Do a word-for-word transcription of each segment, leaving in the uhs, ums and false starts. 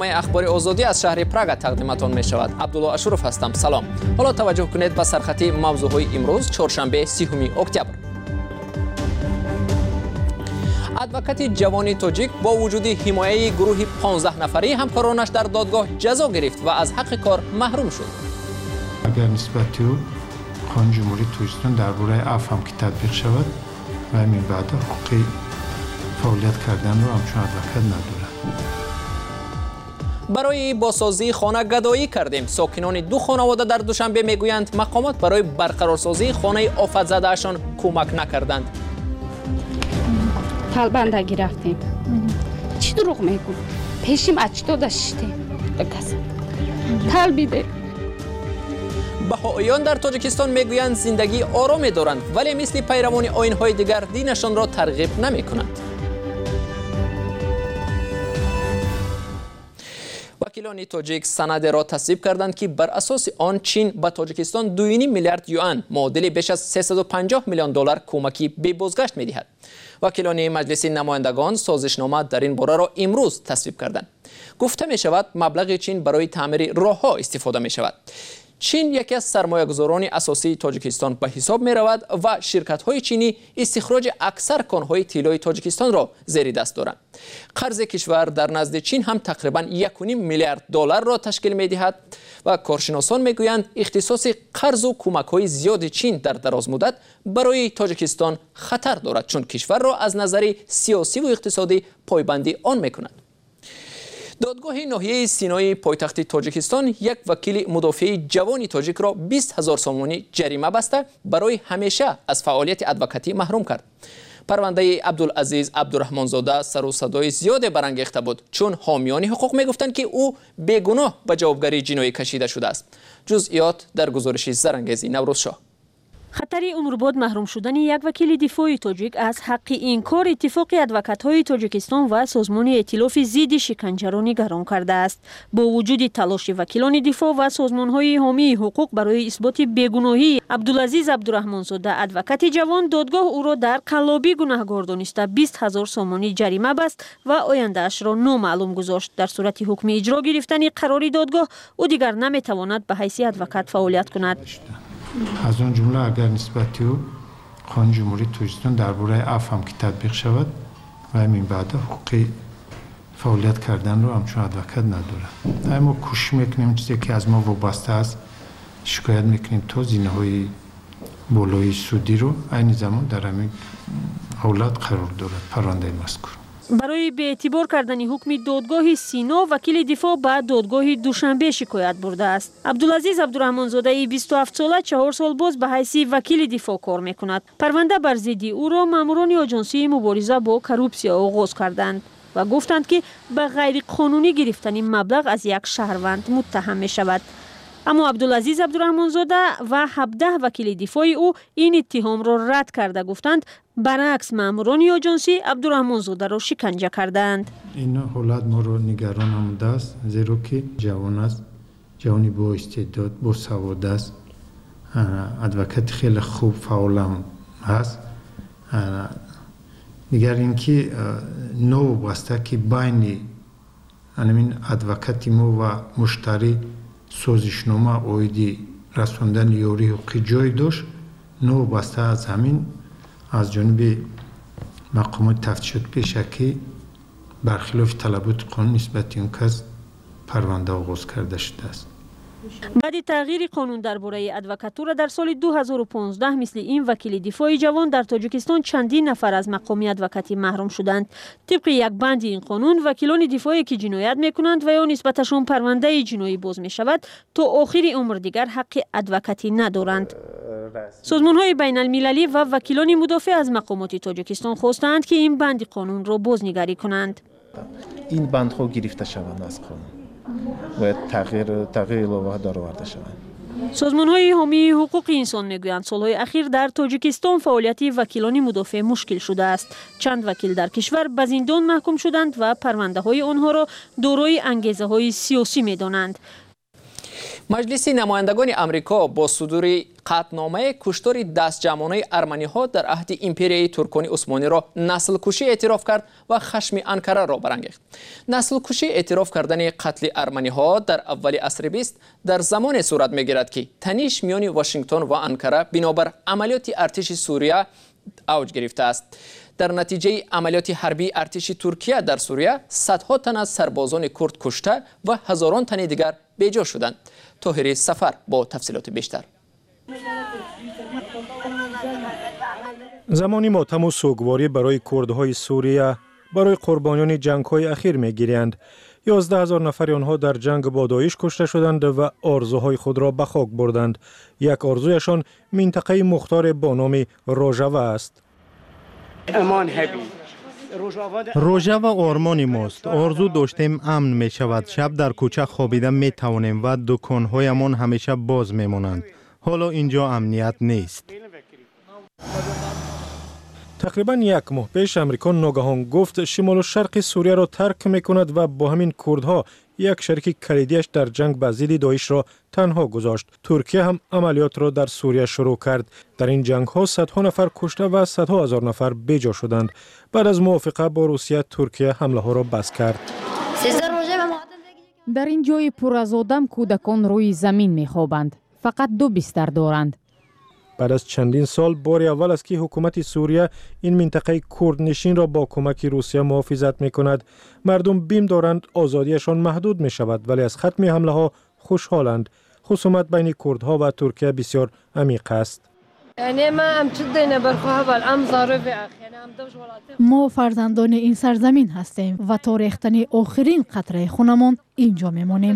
برنامه اخبار آزادی از شهر پراگ تقدیمتان می شود. عبدالله اشرف هستم. سلام. حالا توجه کنید به سرخطی موضوعهای امروز چهارشنبه سیوم اکتبر. ادوکات جوان تاجیک با وجود حمایت گروه پانزده نفری همکارانش در دادگاه جزا گرفت و از حق کار محروم شد. اگر نسبتی او قانون جمهوری تاجیکستان درباره عفو هم که تطبیق شود و همین بعد حقی فعالیت کردن رو همچون ادوکات نداره. برای بازسازی خانه گدایی کردیم. ساکنان دو خانواده در دوشنبه میگویند مقامات برای برقرارسازی خانه آفت زدهشان کمک نکردند. طالبان گرفتیم. چی دروغ میگو؟ پیشیم اچتو داشتیم. طالبیده. بهائیان در تاجیکستان میگویند زندگی آرامی دارند ولی مثل پیروان آیین‌های دیگر دینشان را ترغیب نمی‌کنند. وکیلان تاجیک سند را تصویب کردند که بر اساس آن چین به تاجیکستان دو و نیم میلیارد یوان معادل بیش از سیصد و پنجاه میلیون دلار کمکی به بازگشت می‌دهد. وکیلان مجلس نمایندگان سازشنامه در این باره را امروز تصویب کردند. گفته می شود مبلغ چین برای تعمیر راه‌ها استفاده می شود. چین یکی از سرمایه‌گذاران اساسی تاجیکستان به حساب می رود و شرکت‌های چینی استخراج اکثر کان‌های طلای تاجیکستان را زیر دست دارند. قرض کشور در نزد چین هم تقریباً یک و نیم میلیارد دلار را تشکیل می دهد و کارشناسان می گویند اختصاص قرض و کمک‌های زیاد چین در دراز مدت برای تاجیکستان خطر دارد چون کشور را از نظر سیاسی و اقتصادی پایبندی آن می کند. دادگاه ناحیه سینای پایتخت تاجیکستان یک وکیل مدافع جوان تاجیک را بیست هزار سومانی جریمه بسته برای همیشه از فعالیت ادوکاتی محروم کرد. پرونده عبدالعزیز عبدالرحمنزاده سر و صدای زیاد برانگیخته بود چون حامیان حقوق میگفتند که او بیگناه به جوابگری جنایی کشیده شده است. جزئیات در گزارش زرنگیزی نوروز شاه. خطر عمرباد محروم شدن یک وکیل دفاع تاجیک از حق انکار اتفاق ادوکات‌های تاجیکستان و سازمان ائتلاف ضد شکنجه را نگران کرده است. با وجود تلاش وکیلان دفاع و سازمان‌های حامی حقوق برای اثبات بیگناهی عبدالعزیز عبدالرحمنزاده ادوکات جوان، دادگاه او را در قلابی گناهکار دانسته بیست هزار سومانی جریمه بست و آینده‌اش را نامعلوم گذاشت. در صورت حکم اجرا گرفتن قراری دادگاه او دیگر نمی‌تواند به حیث ادوکات فعالیت کند. از اون جمله اگر نسبتی او قانون جمهوری تاجیکستان درباره عفو هم که تطبیق شود و همین بعد حقی فعالیت کردن رو همچون ادوکات نداره. ما کوشش میکنیم چیزی که از ما وابسته است شکایت میکنیم تا زینه‌های بالای سودی رو این زمان در همین حالت قرار دارد پرونده مذکور. برای به اعتبار کردن حکم دادگاه سینا وکیل دفاع به دادگاه دوشنبه شکایت برده است. عبدالعزیز عبدالرحمنزاده بیست و هفت ساله چهار سال باز به حیث وکیل دفاع کار میکند. پرونده بر ضد او را ماموران آژانسی مبارزه با کروپسیا آغاز کردند و گفتند که به غیر قانونی گرفتن مبلغ از یک شهروند متهم می شود. اما عبدالعزیز عبدالرحمنزاده و هفده وکیل دفاع او این اتهام را رد کرده گفتند برعکس ماموران آژانسی عبدالرحمنزاده را شکنجه کردند. این حالت ما را نگران نموده است زیرا که جوان است، جوانی با استعداد، با سواد است، ادوکات خیلی خوب فعال هم هست. دیگر اینکه نو بسته که بین همین ادوکات ما و مشتری سازشنامه اویدی رساندن یاری حقوقی جای داشت، نو بسته از همین از جانب مقامات تفتیشات پیشه که برخلاف طلبات قانون نسبت اون کس پرونده آغاز کرده شده است. بعد تغییر قانون درباره ادوکاتورا در سال دو هزار و پانزده مثل این وکیل دفاع جوان در تاجیکستان چندین نفر از مقام ادوکاتی محروم شدند. طبق یک بند این قانون وکیلان دفاعی که جنایت میکنند و یا نسبتشون پرونده جنایی باز می شود تا آخر عمر دیگر حق ادوکاتی ندارند. سازمان‌های بین المللی و وکیلان مدافع از مقامات تاجیکستان خواستند که این بند قانون را بازنگری کنند. این بندها گرفته شوند از قانون. باید تغییر تغییر الهه دار آورده شوند. سازمان‌های حامی حقوق انسان میگویند سالهای اخیر در تاجیکستان فعالیت وکیلان مدافع مشکل شده است. چند وکیل در کشور به زندان محکوم شدند و پرونده‌های آنها را دارای انگیزه‌های سیاسی می‌دانند. مجلس نمایندگان امریکا با صدور قطعنامه کشتار دستجمعانه ارمنی ها در عهد امپریای ترکمن عثمانی را نسل کشی اعتراف کرد و خشم انقره را برانگیخت. نسل کشی اعتراف کردن قتل ارمنی ها در اول عصر بیست در زمان صورت میگیرد که تنش میان واشنگتن و انقره بنابر عملیات ارتش سوریه اوج گرفته است. در نتیجه عملیات حربی ارتش ترکیه در سوریه صدها تن از سربازان کرد کشته و هزاران تن دیگر بیجا شدند. طاهر سفر با تفصیلات بیشتر. زمانی ماتم و سوگواری برای کردهای سوریه برای قربانیان جنگ‌های اخیر می‌گیرند. یازده هزار نفر آنها در جنگ با داعش کشته شدند و آرزوهای خود را به خاک بردند. یک آرزویشان منطقه مختار با نام روژاوا است. روژاوا آرمان ماست. آرزو داشتیم امن می شود. شب در کوچه خوابیده می توانیم و دکان‌هایمان همیشه باز می مانند. حالا اینجا امنیت نیست. تقریبا یک ماه پیش امریکا ناگهان گفت شمال و شرق سوریه را ترک می کند و با همین کردها یک شریک کلیدیش در جنگ با ضد داعش را تنها گذاشت. ترکیه هم عملیات را در سوریه شروع کرد. در این جنگ ها صدها نفر کشته و صدها هزار نفر بیجا شدند. بعد از موافقه با روسیه ترکیه حمله ها را بس کرد. در این جای پر از آدم کودکان روی زمین می خوابند. فقط دو بستر دارند. بعد از چندین سال بار اول است که حکومت سوریه این منطقه کردنشین را با کمک روسیه محافظت می کند. مردم بیم دارند آزادیشان محدود می شود ولی از ختم حمله ها خوشحالند. خصومت بین کردها و ترکیه بسیار عمیق است. ما فرزندان این سرزمین هستیم و تا ریختن آخرین قطره خونمان اینجا میمانیم.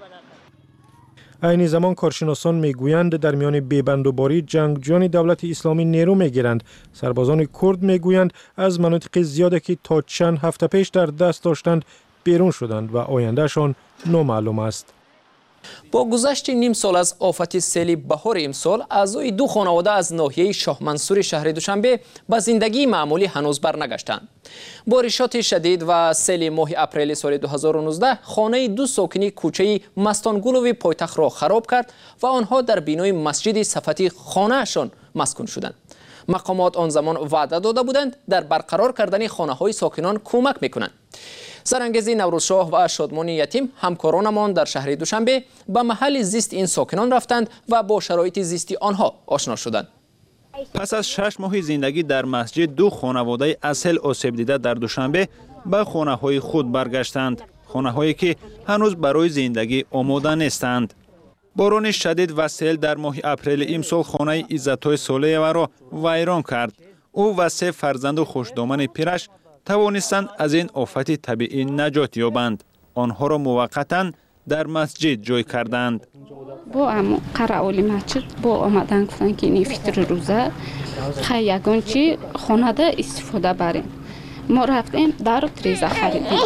این زمان کارشناسان میگویند در میان بیبندوباری جنگجویان دولت اسلامی نیرو میگیرند. سربازان کرد میگویند از مناطق زیادی که تا چند هفته پیش در دست داشتند بیرون شدند و آیندهشان نامعلوم است. با گذشت نیم سال از آفت سیل بهار امسال اعضای دو خانواده از ناحیه شاه منصور شهر دوشنبه به زندگی معمولی هنوز برنگشتند. بارشات شدید و سیل ماه اپریل سال دو هزار و نوزده خانه دو ساکنی کوچه مستانگولوی پایتخت را خراب کرد و آنها در بینای مسجد صفتی خانهشان مسکون شدند. مقامات آن زمان وعده داده بودند در برقرار کردن خانه های ساکنان کمک میکنند. سرانگیزی نوروزشاه و شادمانی یتیم همکارانمان در شهر دوشنبه به محل زیست این ساکنان رفتند و با شرایط زیستی آنها آشنا شدند. پس از شش ماه زندگی در مسجد دو خانواده اصل آسیب دیده در دوشنبه به خانه های خود برگشتند. خانه هایی که هنوز برای زندگی آماده نیستند. باران شدید و سیل در ماه اپریل امسال خانه عزت‌های صالحیه را ویران کرد. او و سه فرزند و خوشدامن پیرش توانستند از این آفت طبیعی نجات یابند. آنها را موقتا در مسجد جای کردند. با ام قرائولی مسجد با آمدن گفتن که این فطر روزه خیلی یگان چی خانه ده استفاده بریم. ما رفتیم در و تریزه خریدیم.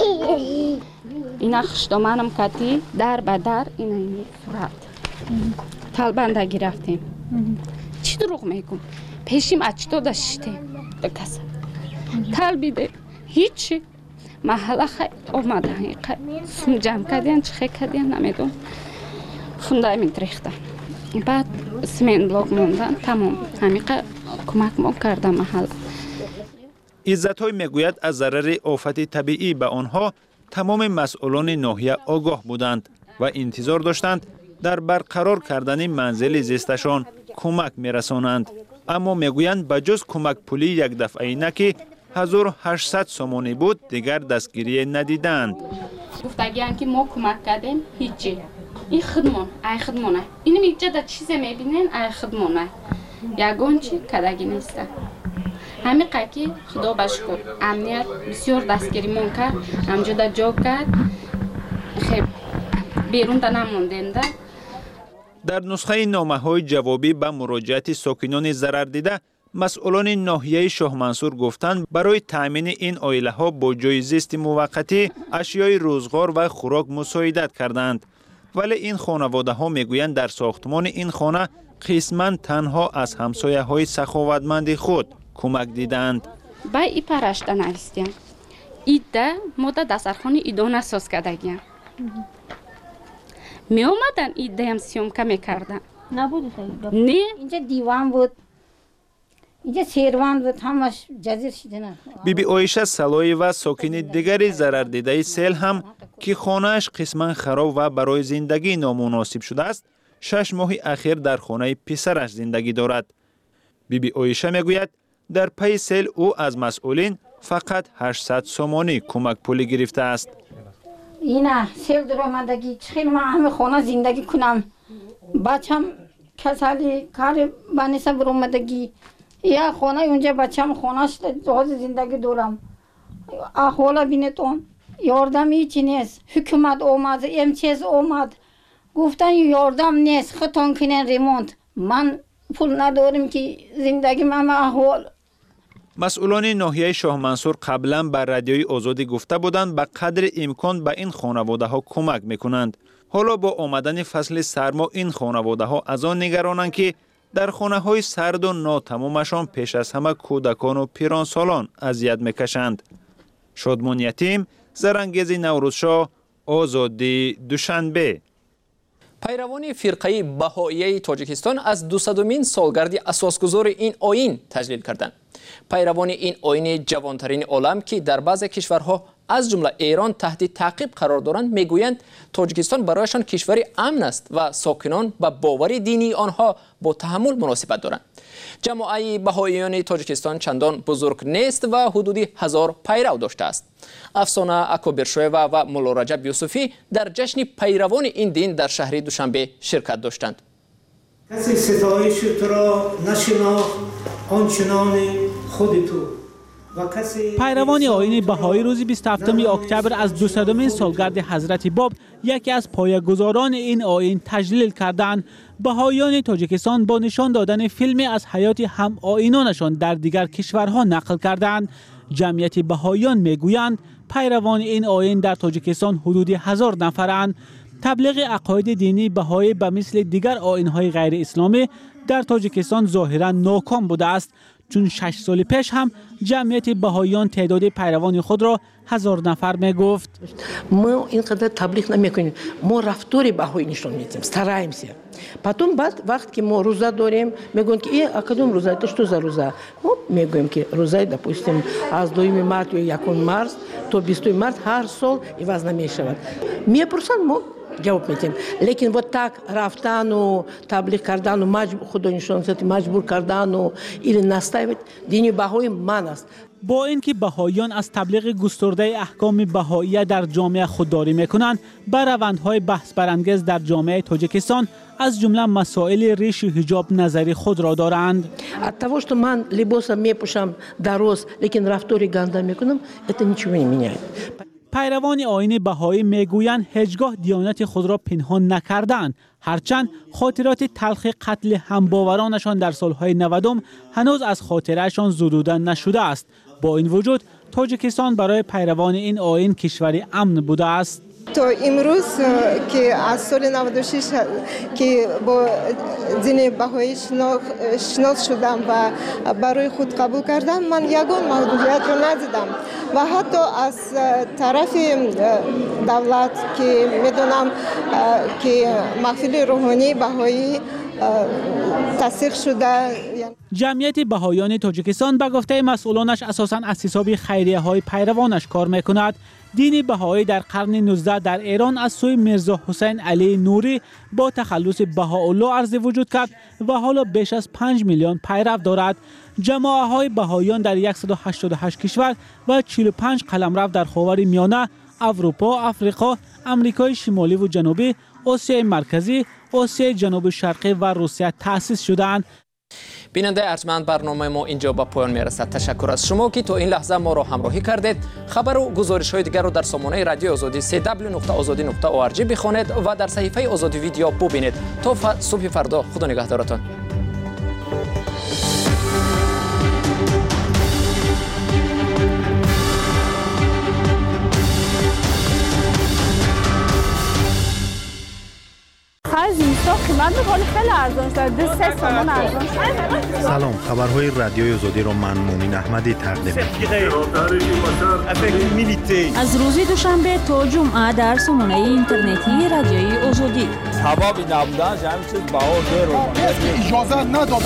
اینا خوشدامنم کتی در به در اینا این صورت طالبندگی رفتیم. چی دروغ میگم؟ پیشیم اچتو داشتیم بکسه طالبیده هیچی محله خیلی آمده خیلی سون جمع کردین چه خیلی کردین نمیدون فونده میت ریختن بعد سمین بلاک موندن تمام همیقه کمک ما کرده محله. عزت‌های میگوید از ضرر آفت طبیعی به آنها تمام مسئولان ناحیه آگاه بودند و انتظار داشتند در برقرار کردن منزل زیستشان کمک میرسانند. اما میگویند بجز کمک پولی یک دفعه نکی هزار و هشتصد سومانی بود دیگر دستگیری ندیدند. گفتگیان که ما کمک کردیم هیچی. این خدمون، ای خدمونه. اینو میگه در چیزی میبینین ای خدمونه. یگان چی کدگی نیسته. همین قکی خدا بشکر امنیت بسیار دستگیریمون کرد. همجا در جا کرد. خیلی بیرون در نموندیم ده. در نسخه نامه های جوابی به مراجعت ساکنان ضرر دیده مسئولان ناحیه شاه منصور گفتند برای تامین این عائله ها با جای زیست موقتی اشیای روزگار و خوراک مساعدت کردند. ولی این خانواده ها میگویند در ساختمان این خانه قسماً تنها از همسایه های سخاوتمند خود کمک دیدند. با ای پرشته نویستیم. ایده ما در دسترخوان ایدانه ساز کردگیم. می آمدن ایده هم سیومکه می کردن. نبود نه اینجا دیوان بود، اینجا سیروان بود، همش جزیر شده نه. بیبی اویشا سلایی و ساکن دیگری ضرر دیده سیل هم که خانه‌اش قسما خراب و برای زندگی نامناسب شده است، شش ماه اخیر در خانه پسرش زندگی دارد. بیبی اویشا میگوید در پی سیل او از مسئولین فقط هشتصد سومانی کمک پولی گرفته است. اینا سیل در آمدگی چخیل من همه خانه زندگی کنم، بچم کسالی کار بانیسا بر آمدگی یا خانه اونجا بچم خانهش دوز زندگی دارم. احوالا بینتون یاردم هیچی نیست. حکومت آمد، امتیاز آمد، گفتن یاردم نیست، خطان کنین ریمونت. من پول ندارم که زندگی من احوال. مسئولان ناحیه شاه منصور قبلا بر رادیوی آزادی گفته بودند به قدر امکان به این خانواده ها کمک میکنند. حالا با آمدن فصل سرما این خانواده ها از آن نگرانند که در خانه های سرد و ناتمامشان پیش از همه کودکان و پیرانسالان اذیت میکشند. شادمان یتیم، زرنگیز نوروزشاه، آزادی دوشنبه. پیروان فرقه بهائیه تاجیکستان از دوصدمین سالگرد اساسگذار این آیین تجلیل کردند. پیروان این آیین جوانترین عالم که در بعض کشورها از جمله ایران تحت تعقیب قرار دارند میگویند تاجیکستان برایشان کشوری امن است و ساکنان به باور دینی آنها با تحمل مناسبت دارند. جماعت بهائیان تاجیکستان چندان بزرگ نیست و حدودی هزار پیرو داشته است. افسانه اکابرشویوا و مولا رجب یوسفی در جشن پیروان این دین در شهر دوشنبه شرکت داشتند. کسی ستایش تو را نشناخت آنچنان خود تو. پیروان آیین بهایی روز بیست و هفتم اکتبر از دوصدمین سالگرد حضرت باب یکی از پایه‌گذاران این آیین تجلیل کردند. بهاییان تاجیکستان با نشان دادن فیلمی از حیات هم آیینانشان در دیگر کشورها نقل کردند. جمعیت بهاییان میگویند پیروان این آیین در تاجیکستان حدودی هزار نفرند. تبلیغ عقاید دینی بهایی به مثل دیگر آیین‌های غیر اسلامی در تاجیکستان ظاهراً ناکام بوده است، چون شش سال پیش هم جمعیت بهاییان تعداد پیروان خود را هزار نفر می گفت. ما اینقدر تبلیغ نمی کنیم، ما رفتار بهایی نشون میدیم، стараемся. Потом بعد وقت که ما روزه داریم میگن که ای کدوم روزه تو شو روزه؟ ما میگیم که روزه допустим از دوم مارس یا یکم مارس تا بیستم مارس هر سال عوض نمیشود. میپرسن ما جواب میدیم، لیکن вот так رفتن و تبلیغ کردن و مجبور خدا نشون مجبور کردن و این نستایید دین بهایی من است. با اینکه بهاییان از تبلیغ گسترده احکام بهایی در جامعه خودداری میکنند، بر روندهای بحث برانگیز در جامعه تاجیکستان از جمله مسائل ریش و حجاب نظری خود را دارند. от того что من لباسم میپوشم درست لیکن رفتاری گنده میکنم это ничего не меняет. پیروان آیین بهایی میگویند هیچگاه دیانت خود را پنهان نکردند، هرچند خاطرات تلخ قتل همباورانشان در سالهای نودم هنوز از خاطرهشان زدودن نشده است. با این وجود تاجیکستان برای پیروان این آیین کشوری امن بوده است. تا امروز که از سال نود و شش که با دین بهایی شناخته شدم و برای خود قبول کردم، من یگان محدودیت را ندیدم و حتی از طرف دولت که میدونم که محفل روحانی بهایی تصدیق شده. جمعیت بهاییان تاجیکستان به گفته مسئولانش اساساً از حساب خیریه های پیروانش کار میکند. دین بهایی در قرن نوزدهم در ایران از سوی میرزا حسین علی نوری با تخلص بهاءالله عرض وجود کرد و حالا بیش از پنج میلیون پیرو دارد. جماعت های بهاییان در صد و هشتاد و هشت کشور و چهل و پنج قلمرو در خاور میانه، اروپا، آفریقا، امریکای شمالی و جنوبی، آسیای مرکزی، آسیای جنوب شرقی و روسیه تأسیس شدند. بیننده ارجمند، برنامه ما اینجا به پایان میرسد. تشکر از شما که تا این لحظه ما را همراهی کردید. خبر و گزارش های دیگر رو در سامانه رادیو آزادی سی دبلیو نقطه آزادی نقطه او آر جی بخوانید و در صحیفه آزادی ویدیو ببینید. تا ف... صبح فردا خدا نگهدارتان. عزیز تاجیکستان قیمت میکنه خیلی ارزان شده، دو سه تومان ارزان شده. سلام، خبرهای رادیوی آزادی را من مومن احمدی تقدیم می‌کنم. از روز دوشنبه تا جمعه در سامانه اینترنتی رادیوی آزادی. حبابی نبودن همین چیز باور رو اجازه ندادن.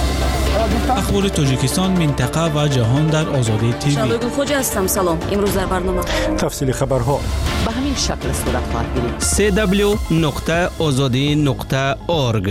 اخبار تاجیکستان، منطقه و جهان در آزادی تیوی. شالوی خوج هستم. سلام. امروز در برنامه تفصیل خبرها به همین شکل صورت خواهد گرفت. سی دبلیو نقطه آزادی نقطه اورگ.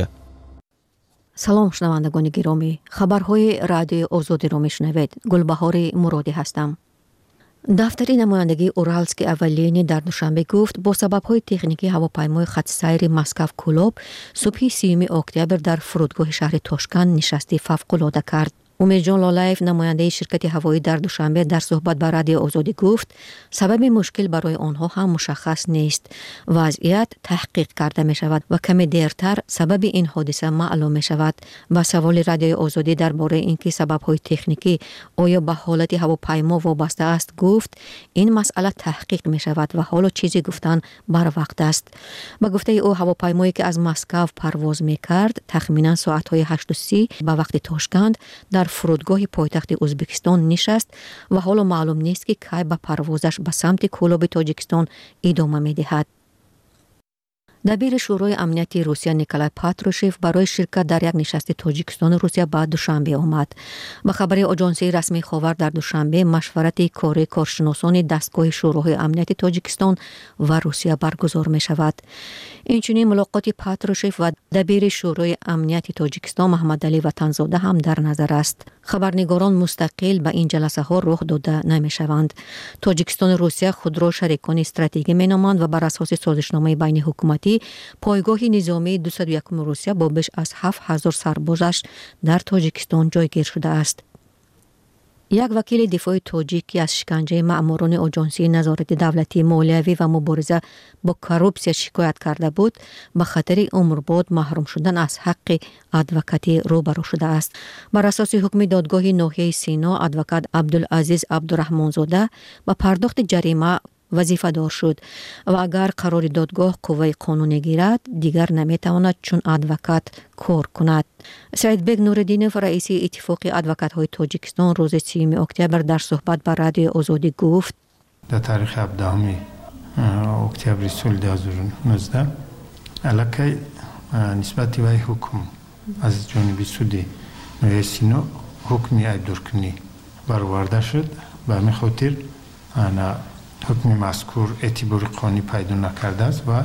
سلام شنوندگان گرامی، خبرهای رادیو آزادی را میشنوید. گلبهار مرادی هستم. دفتر نمایندگی اورالسک اولینی در دوشنبه گفت با سبب‌های تکنیکی هواپیمای خط سیر مسکو کلوب صبح سیوم اکتبر در فرودگاه شهر تاشکند نشستی فوق‌العاده کرد. امید جان لالایف نماینده شرکت هوایی در دوشنبه در صحبت با رادیو آزادی گفت سبب مشکل برای آنها هم مشخص نیست. وضعیت تحقیق کرده می شود و کمی دیرتر سبب این حادثه معلوم می شود. با سوال رادیو آزادی درباره اینکه سبب‌های تکنیکی آیا به حالت هواپیما وابسته است گفت این مسئله تحقیق می شود و حالا چیزی گفتن بر وقت است. با گفته او هواپیمایی که از مسکو پرواز می کرد تخمینا ساعت‌های هشت و سی به وقت تاشکند در فرودگاه پایتخت ازبکستان نشست و حالا معلوم نیست که کی به پروازش به سمت کلوب تاجیکستان ادامه می‌دهد. دبیر شورای امنیتی روسیه نیکولای پاتروشف برای شرکت در یک نشست تاجیکستان روسیه بعد دوشنبه آمد. به خبر آژانسی رسمی خاور در دوشنبه مشورت کاری کارشناسان دستگاه شورای امنیتی تاجیکستان و روسیه برگزار می شود. اینچنین ملاقات پاتروشف و دبیر شورای امنیتی تاجیکستان محمد علی وطنزاده هم در نظر است. خبرنگاران مستقل به این جلسه ها رخ داده نمی شوند. تاجیکستان و روسیه خود را شریکان استراتژیکی می نامند و بر اساس سازشنامه بین حکومتی پایگاه نظامی دویست و یک روسیه با بیش از هفت هزار سربازش در تاجیکستان جایگیر شده است. یک وکیل دفاع تاجیک که از شکنجه مأموران آژانسی نظارت دولتی مالیوی و مبارزه با کروپسیا شکایت کرده بود به خاطر عمرباد محروم شدن از حق ادوکاتی روبرو شده است. بر اساس حکم دادگاه ناحیه سینا ادوکات عبدالعزیز عبدالرحمنزاده با پرداخت جریمه وظیفه دار شد و اگر قرار دادگاه قوه قانونی گیرد دیگر نمیتواند چون ادوکات کار کند. سعید بیگ نوردینوف رئیس اتفاق ادوکات های تاجیکستان روز سیوم اکتبر در صحبت با رادیو آزادی گفت در تاریخ هفدهم اکتبر سال دو هزار و نوزده علاقه نسبت به حکم از جانب سود ناحیه سینا حکمی ایدورکنی برآورده شد. به همین خاطر انا حکم مذکور اعتبار قانونی پیدا نکرده است و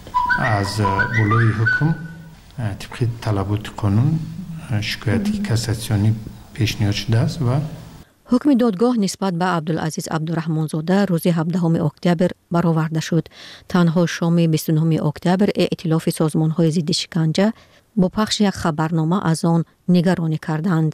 از بالای حکم طبق طلبات قانون شکایت کاساسیونی پیشنهاد شده است و حکم دادگاه نسبت به عبدالعزیز عبدالرحمنزاده روز هفدهم اکتبر برآورده شد. تنها شام بیست و نهم اکتبر ائتلاف سازمان‌های ضد شکنجه با پخش یک خبرنامه از آن نگرانی کردند.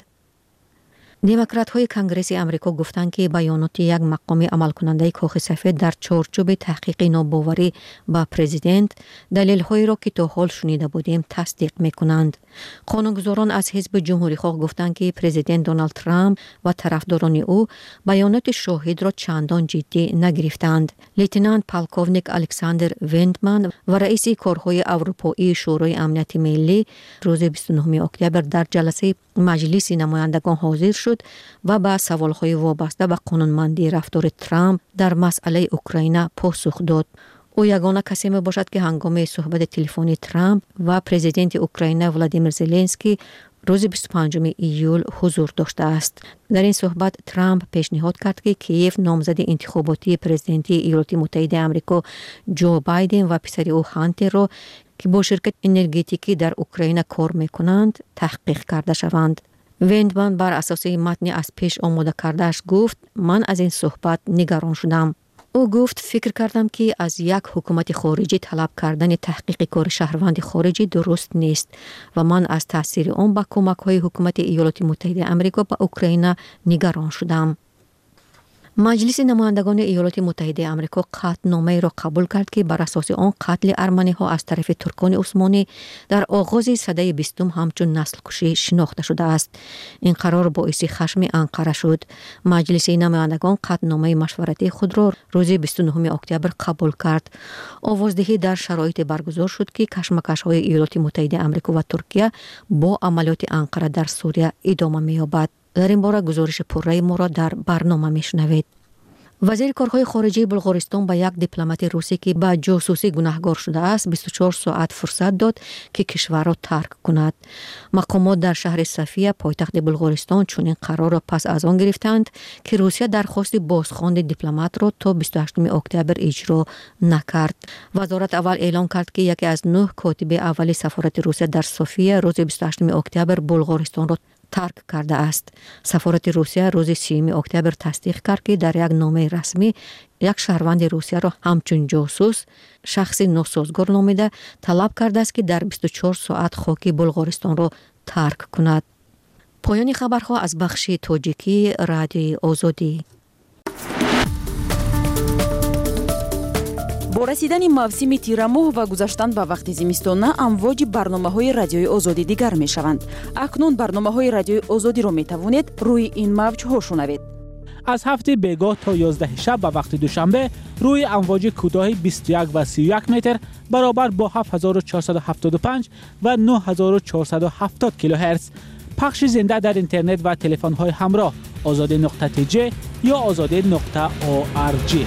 دموکرات های کنگرس امریکا گفتند که بیانات یک مقام عمل کننده کاخ سفید در چارچوب تحقیق ناباوری با پرزیدنت دلیل هایی را که تا حال شنیده بودیم تصدیق میکنند. قانونگذاران از حزب جمهوری خواه گفتند که پرزیدنت دونالد ترامپ و طرفداران او بیانات شاهد را چندان جدی نگرفتند. لیتنانت پالکوونیک الکساندر ویندمن و رئیس کارهای اروپایی شورای امنیت ملی روز بیست و نهم اکتبر در جلسه مجلس نمایندگان حاضر شد و با سوالهای وابسته به قانونمندی رفتار ترامپ در مسئله اوکراین پاسخ داد. او یگانه کسی می باشد که هنگام صحبت تلفنی ترامپ و پرزیدنت اوکراین ولادیمیر زلنسکی روز بیست و پنجم ایول حضور داشته است. در این صحبت ترامپ پیشنهاد کرد که کیف نامزد انتخاباتی پرزیدنتی ایالات متحده آمریکا جو بایدن و پسر او هانتر را که با شرکت انرژتیکی در اوکراین کار میکنند تحقیق کرده شوند. ویندمن بر اساس متن از پیش آماده کردهش گفت من از این صحبت نگران شدم. او گفت فکر کردم که از یک حکومت خارجی طلب کردن تحقیق کار شهروند خارجی درست نیست و من از تاثیر آن با کمک های حکومت ایالات متحده آمریکا به اوکراین نگران شدم. مجلس نمایندگان ایالات متحده آمریکا قطعنامه‌ای را قبول کرد که بر اساس آن قتل ارمنی‌ها از طرف ترکان عثمانی در آغاز سده بیستم همچون نسل کشی شناخته شده است. این قرار باعث خشم انقره شد. مجلس نمایندگان قطعنامه مشورتی خود را روز بیست و نهم اکتبر قبول کرد. آوازدهی در شرایط برگزار شد که کشمکش‌های ایالات متحده آمریکا و ترکیه با عملیات انقره در سوریه ادامه می‌یابد. در این باره گزارش پررأی ما را در برنامه میشنوید. وزیر کارهای خارجه بلغارستان به یک دیپلمات روسی که به جاسوسی گناهکار شده است بیست و چهار ساعت فرصت داد که کشور را ترک کند. مقامات در شهر صفیه پایتخت بلغارستان چنین قرار را پس از آن گرفتند که روسیه درخواست بازخواند دیپلمات را تا بیست و هشتم اکتبر اجرا نکرد. وزارت اول اعلام کرد که یکی از نه کاتب اول سفارت روسیه در صفیه روز بیست و هشتم اکتبر بلغارستان را ترک کرده است. سفارت روسیه روز سیوم اکتبر تصدیق کرد که در یک نامه رسمی یک شهروند روسیه را همچون جاسوس شخص ناسازگار نامیده طلب کرده است که در بیست و چهار ساعت خاک بلغارستان را ترک کند. پایان خبرها از بخش تاجیکی رادیوی آزادی. با رسیدن موسم تیرماه و گذشتن به وقت زمستانه امواج برنامه‌های رادیوی آزادی دیگر می‌شوند. اکنون برنامه‌های رادیوی آزادی را می‌توانید روی این موج‌ها شنوید. از هفته بیگاه تا یازده شب به وقت دوشنبه روی امواج کوتاه بیست و یک و سی و یک متر برابر با هفت هزار و چهارصد و هفتاد و پنج و نه هزار و چهارصد و هفتاد کیلوهرتز پخش زنده در اینترنت و تلفن‌های همراه آزادی نقطه تی جی یا آزادی نقطه او آر جی.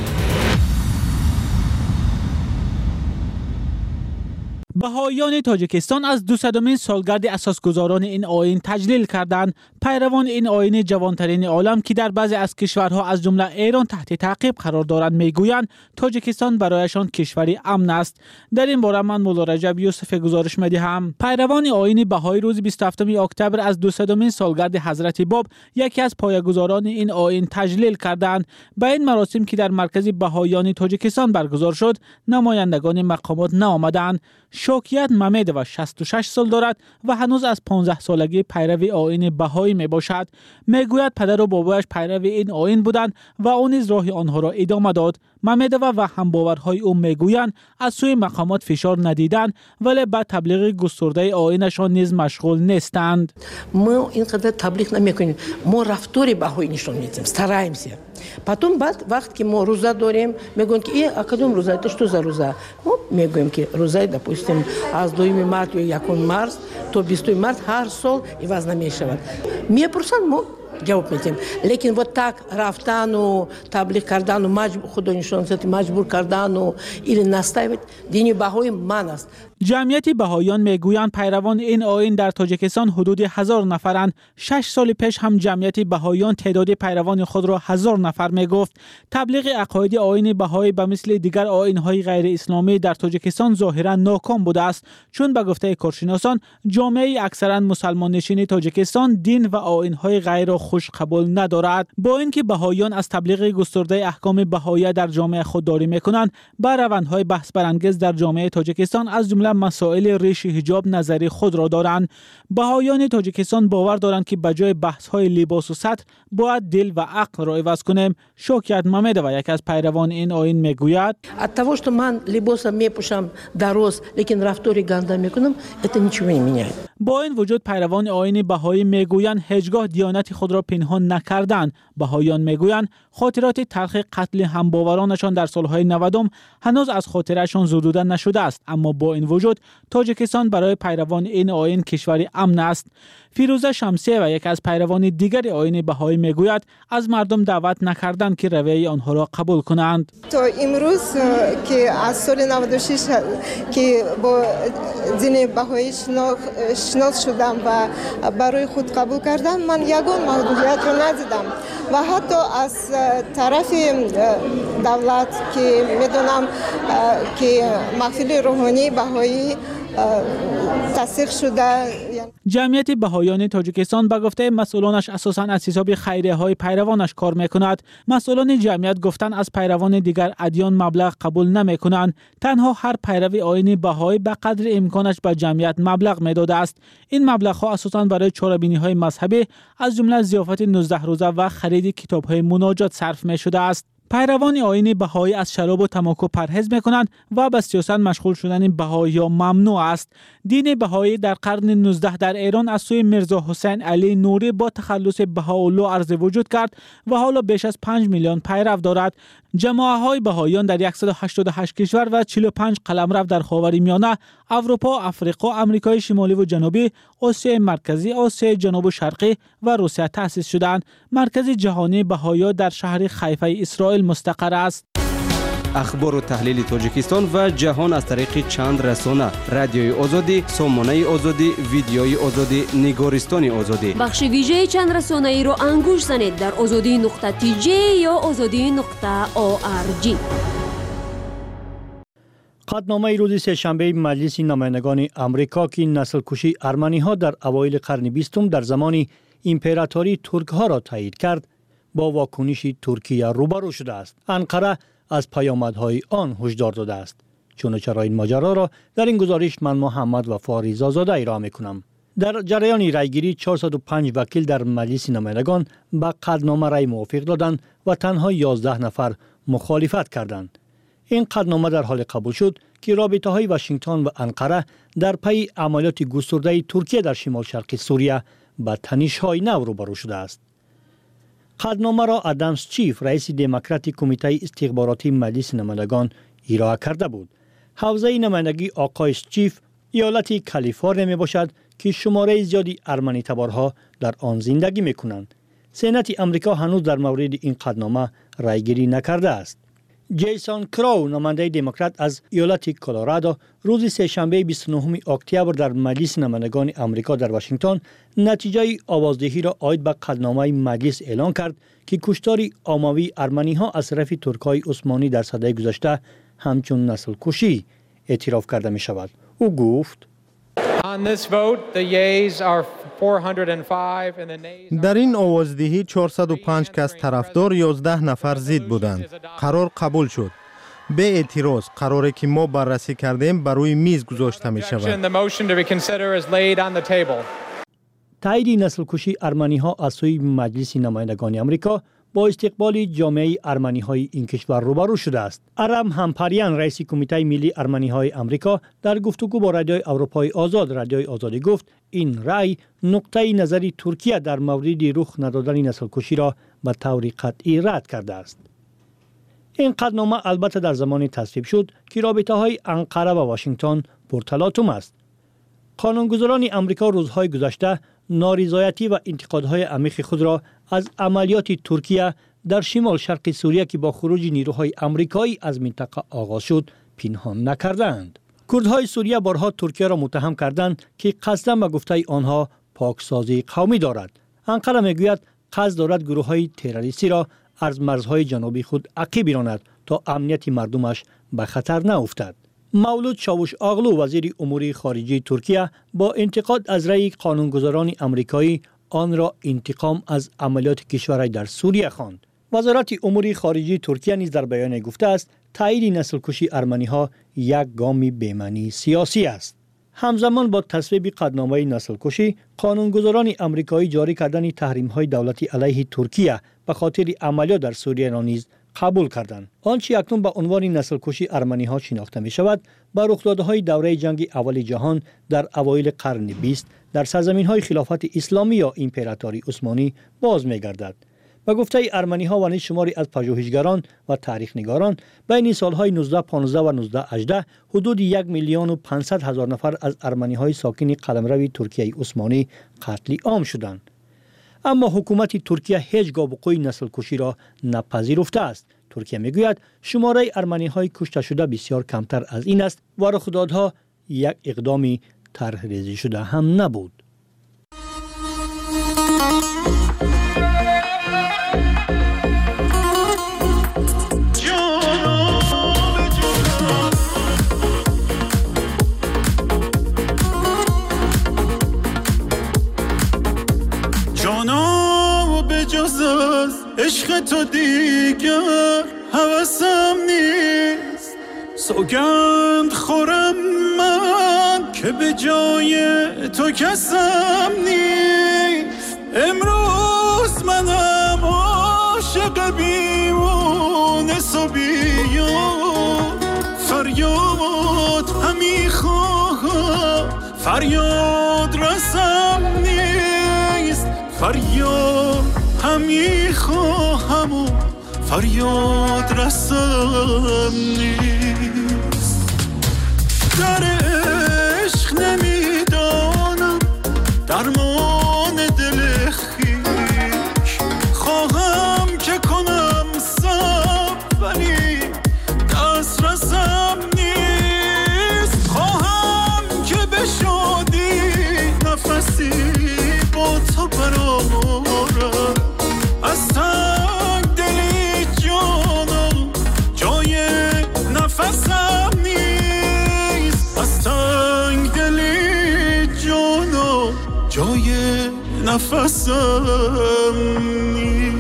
بهاییان تاجیکستان از دویستمین سالگرد اساسگذاران این آیین تجلیل کردند. پیروان این آیین جوانترین عالم که در بعضی از کشورها از جمله ایران تحت تعقیب قرار دارند میگویند تاجیکستان برایشان کشوری امن است. در این باره من مولا رجب یوسف گزارش می‌دهم. پیروان آیین بهایی روز بیست و هفتم اکتبر از دویستمین سالگرد حضرت باب یکی از پایه‌گذاران این آیین تجلیل کردند. به این مراسم که در مرکز بهاییان تاجیکستان برگزار شد نمایندگان مقامات نآمدند. شوکیت ممدووا شصت و شش سال دارد و هنوز از پانزده سالگی پیروی آیین بهایی می باشد. میگوید پدر و بابایش پیروی این آیین بودند و او نیز راه آنها را ادامه داد. ممدووا و همباورهای او میگویند از سوی مقامات فشار ندیدند ولی به تبلیغ گسترده آیینشان نیز مشغول نیستند. ما اینقدر تبلیغ نمیکنیم. ما رفتار بهایی نشون میدیم. стараемся. Потом بعد وقت که ما روزه داریم میگن که این کدوم روزه تو چه روزه؟ ما میگویم که روزه допустим از دوم مارس یا یکم مارس تا بیستم مارس هر سال عوض نمیشود. میپرسن ما جواب میدیم. لیکن вот так رفتن و تبلیغ کردن و مجبور خدا نشون زدن مجبور کردن و این نستایید دین بهایی من است. جمعیت بهاییان میگویند پیروان این آیین در تاجیکستان حدود هزار نفرند. شش سال پیش هم جمعیت بهاییان تعداد پیروان خود را هزار نفر میگفت. تبلیغ عقاید آیین بهایی به مثل دیگر آیین‌های غیر اسلامی در تاجیکستان ظاهرا ناکام بوده است چون به گفته کارشناسان جامعه اکثرا مسلمان نشین تاجیکستان دین و آیین‌های غیر را خوش قبول ندارد. با اینکه بهاییان از تبلیغ گسترده احکام بهایی در جامعه خودداری میکنند با روندهای بحث برانگیز در جامعه تاجیکستان از جمله مسائل ریش حجاب نظری خود را دارند. بهاییان تاجیکستان باور دارند که به جای بحث های لباس و سطر باید دل و عقل را عوض کنیم. شوکیت ممدووا یک از پیروان این آیین میگوید от того что من لباس میپوشم درست لیکن رفتاری گنده میکنم это ничего не меняет. با این وجود پیروان آیین بهایی میگویند هیچگاه دیانت خود را پنهان نکردند. بهاییان میگویند خاطرات تلخ قتل همباورانشان در سالهای نودم هنوز از خاطرشان زدوده نشده است، اما با این وجود تاجیکستان برای پیروان این آیین کشوری امن است. فیروزه شمسیه و یک از پیروان دیگر آیین بهایی میگوید از مردم دعوت نکردند که رویه آنها را قبول کنند. تا امروز که از سال نود و شش که با دین بهایی شناخته شدم و برای خود قبول کردم من یگان محدودیت را ندیدم و حتی از طرف دولت که میدونم که محفل روحانی بهایی تصدیق شده. جمعیت بهایان تاجیکستان به گفته مسئولانش اساساً از حساب خیریه های پیروانش کار میکند. مسئولان جمعیت گفتن از پیروان دیگر ادیان مبلغ قبول نمیکنند. تنها هر پیروی آیین بهایی به قدر امکانش به جمعیت مبلغ میداده است. این مبلغ ها اساساً برای چاره‌بینی های مذهبی از جمله ضیافت نوزده روزه و خرید کتاب های مناجات صرف می شده است. پیروان آیین بهایی از شراب و تماکو پرهیز میکنند و به سیاست مشغول شدن بهایی ممنوع است. دین بهایی در قرن نوزدهم در ایران از سوی میرزا حسین علی نوری با تخلص بهاءالله عرض وجود کرد و حالا بیش از پنج میلیون پیرو دارد. جماعه های بهاییان در صد و هشتاد و هشت کشور و چهل و پنج قلمرو در خاورمیانه، اروپا، افریقا، آمریکای شمالی و جنوبی، آسیای مرکزی، آسیای جنوب و شرقی و روسیه تأسیس شدند. مرکز جهانی بهایی در شهر حیفا اسرائیل مستقر است. اخبار و تحلیل تاجیکستان و جهان از طریق چند رسانه: رادیوی آزادی، سامانه آزادی، ویدیوی آزادی، نگارستان آزادی. بخش ویژه چند رسانه ای را انگوش زنید در آزادی نقطه تی جی یا آزادی نقطه او آر جی. قطعنامه روز سه‌شنبه مجلس نمایندگان آمریکا که نسل کشی ارمنی ها در اوایل قرن بیستم در زمان امپراتوری ترک ها را تایید کرد، با واکنش ترکیه روبرو شده است. انقره از پیامدهای آن هشدار داده است. چون چرا این ماجرا را در این گزارش من محمد وفا ریزازاده ارائه میکنم. در جریان رایگیری چهارصد و پنج وکیل در مجلس نمایندگان به قطعنامه رای موافق دادند و تنها یازده نفر مخالفت کردند. این قطعنامه در حال قبول شد که رابطه های واشنگتن و انقره در پی عملیات گسترده ترکیه در شمال شرقی سوریه به تنش های نو روبرو شده است. قطعنامه را آدم اسچیف، رئیس دموکرات کمیته استخباراتی مجلس نمایندگان ارائه کرده بود. حوزه نمایندگی آقای اسچیف ایالت کالیفرنیا می باشد که شماره زیادی ارمنی تبارها در آن زندگی می کنند. سنت آمریکا هنوز در مورد این قطعنامه رایگیری نکرده است. جیسون کراو، نماینده دموکرات از ایالت کلرادو، روز سه‌شنبه بیست و نهم اکتبر در مجلس نمایندگان آمریکا در واشنگتن نتیجه آوازدهی را عاید به قطعنامه مجلس اعلان کرد که کشتار عمومی ارمنی ها از طرف ترک‌های عثمانی در سده گذشته همچون نسل کشی اعتراف کرده می شود. او گفت: در این آوازدهی چهارصد و پنج کس طرفدار، یازده نفر ضد بودند. قرار قبول شد. به اعتراض قراره که ما بررسی کردیم بر روی میز گذاشته می شود. تایید نسل کشی ارمنی ها از سوی مجلس نمایندگان آمریکا با استقبال جامعه ارمنی های این کشور روبرو شده است. ارم همپریان، رئیس کمیته ملی ارمنی های آمریکا، در گفتگو با رادیوی اروپای آزاد رادیوی آزادی گفت این رأی نقطه نظری ترکیه در مورد رخ ندادن نسل کشی را به طور قطعی رد کرده است. این قطعنامه البته در زمانی تصویب شد که رابطه های انقره و واشنگتن پرتلاطم است. قانونگذاران آمریکا روزهای گذشته نارضایتی و انتقادهای عمیق خود را از عملیات ترکیه در شمال شرق سوریه که با خروج نیروهای آمریکایی از منطقه آغاز شد پنهان نکردند. کردهای سوریه بارها ترکیه را متهم کردند که قصداً به گفته آنها پاکسازی قومی دارد. انقره میگوید قصد دارد گروه‌های تروریستی را از مرزهای جنوبی خود عقب راند تا امنیت مردمش به خطر نیفتد. مولود چاوش آغلو، وزیر امور خارجه ترکیه، با انتقاد از رأی قانونگذاران آمریکایی آن را انتقام از عملیات کشورهای در سوریه خواند. وزارت امور خارجه ترکیه نیز در بیانیه گفته است تایید نسل کشی ارمنی ها یک گام بی‌معنی سیاسی است. همزمان با تصویب قطعنامه نسل کشی، قانونگذاران آمریکایی جاری کردن تحریم های دولتی علیه ترکیه به خاطر عملیات در سوریه را نیز قبول کردند. آنچه اکنون به عنوان نسل کشی ارمنی ها شناخته می شود، با رخدادهای دوره جنگ اول جهان در اوایل قرن بیست در سرزمین های خلافت اسلامی یا امپراتوری عثمانی باز می گردد. به گفته ارمنی ها و نیز شماری از پژوهشگران و تاریخ نگاران، بین سالهای نوزده پانزده و نوزده هجده حدود یک میلیون و پانصد هزار نفر از ارمنی های ساکن قلمرو ترکیه عثمانی قتل عام شدند. اما حکومت ترکیه هیچگاه وقوع نسل کشی را نپذیرفته است. ترکیه میگوید شماره ارمنی های کشته شده بسیار کمتر از این است و رخدادها یک اقدامی طرح ریزی شده هم نبود. عشق تو دیگر هوسم نیست. سوگند خورم من که به جای تو کسم نیست. امروز منم عاشق بیمونه صبیان، فریاد همی خواهم فریاد رسم نیست. فریاد همی خواهم و فریاد رسم نیست. در عشق نمیدانم درمان دل خویش، خواهم که کنم صبر ولی دست رسم نیست. خواهم که به شادی نفسی با تو برآورم، از تنگ دلی جانم جای نفسم نیست. از تنگ دلی جانم جای نفسم نیست.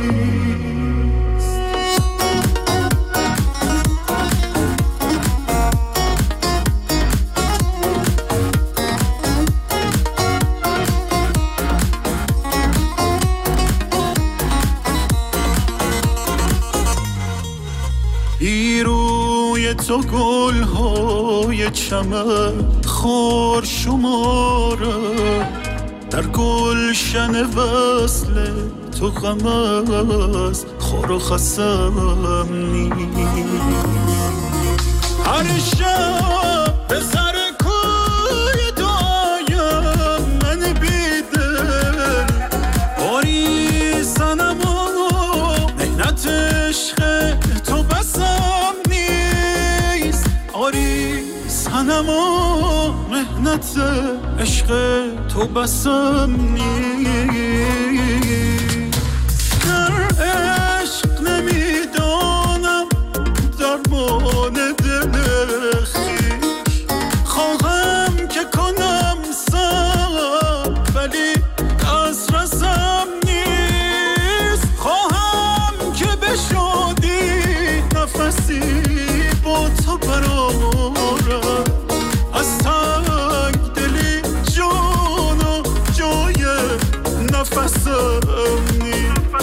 روی تو گل های چمن خار شماره، در گلشن وصل تو غم از خار و خسم نیست. هر شب به سر کوی دایم من بیدل باری سنم و مهنت عشق تو بسم نیست. آری سنم و مهنت عشق تو بسم نیست. در عشق نمیدانم درمان دل خویش، خواهم که کنم صبر ولی دست رسم نیست. خواهم که به شادی نفسی با تو برآورم، از تنگ دلی جان و جای نفسم نیست.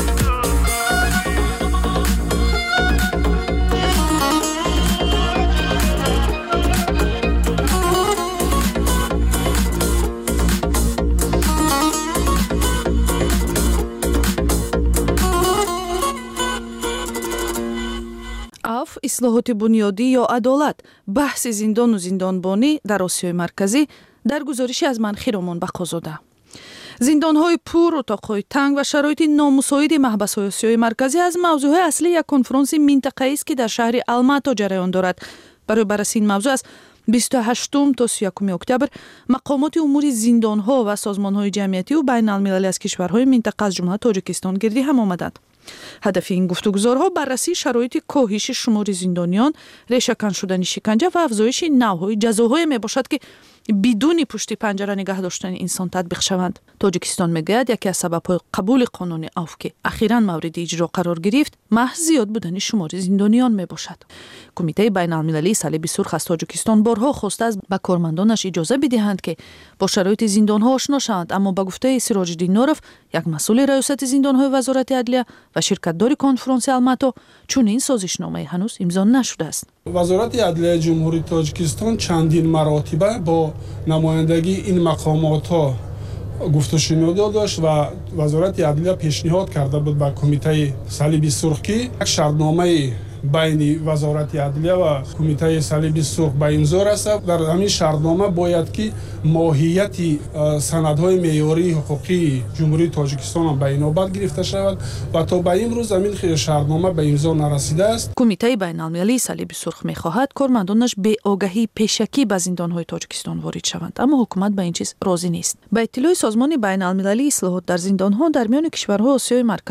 аф ислоҳоти бунёдӣ ё адолат, баҳси зиндону зиндонбонӣ дар осиёи марказӣ дар гузориши аз ман хиромон бақозода. зиндонҳои пур, утоқҳои танг ва шароити номусоиди маҳбасҳои осиёи марказӣ аз мавзӯъҳои аслии як конфронси минтақаист, ки дар шаҳри Алмато ҷараён дорад. барои баррасии ин мавзӯъ аз бисту ҳаштум то си якуми октябр мақомоти умури зиндонҳо ва созмонҳои ҷамъиятиву байналмилалӣ аз кишварҳои минтақа аз ҷумла Тоҷикистон гирдӣ ҳам омаданд. ҳадафи ин гуфтугузорҳо баррасии шароити коҳиши шумори зиндониён, решакан шудани шиканҷа ва афзоиши навъҳои ҷазоҳое мебошад, ки бидуни пушти панҷара нигаҳ доштани инсон татбиқ шаванд. Тоҷикистон мегӯяд, яке аз сабабҳои қабули қонуни аф, ки ахиран мавриди иҷро қарор гирифт, маҳз зиёд будани шумори зиндониён мебошад. кумитаи байналмилалии салиби сурх аз Тоҷикистон борҳо хостааст ба кормандонаш иҷоза бидиҳанд, ки бо шароити зиндонҳо ошно шаванд, аммо ба гуфтаи Сироҷиддин Нуров, як масъули раёсати зиндонҳои вазорати адлия ва ширкатдори конфронси Алмато, чунин созишномае ҳанӯз имзо нашудааст. вазорати адлияи ҷумҳурии Тоҷикистон чандин маротиба бо намояндагии ин мақомотҳо гуфтушунудо дошт ва вазорати адлия пешниҳод карда буд ба кумитаи салиби сурх, ки як шартномаи байни вазорати адлия ва кумитаи салиби сурх ба имзо расад. дар ҳамин шартнома бояд ки моҳияти санадҳои меъёрии ҳуқуқии ҷумҳурии Тоҷикистон ба инобат гирифта шавад ва то ба имрӯз ҳамин шартнома ба имзо нарасидааст. кумитаи байналмилалии салиби сурх мехоҳад кормандонаш беогаҳии пешакӣ ба зиндонҳои Тоҷикистон ворид шаванд, аммо ҳукумат ба ин чиз розӣ нест. ба иттилои созмони байналмилалии ислоҳот дар зиндонҳо дар миёни кишварҳои осиёи марказӣ,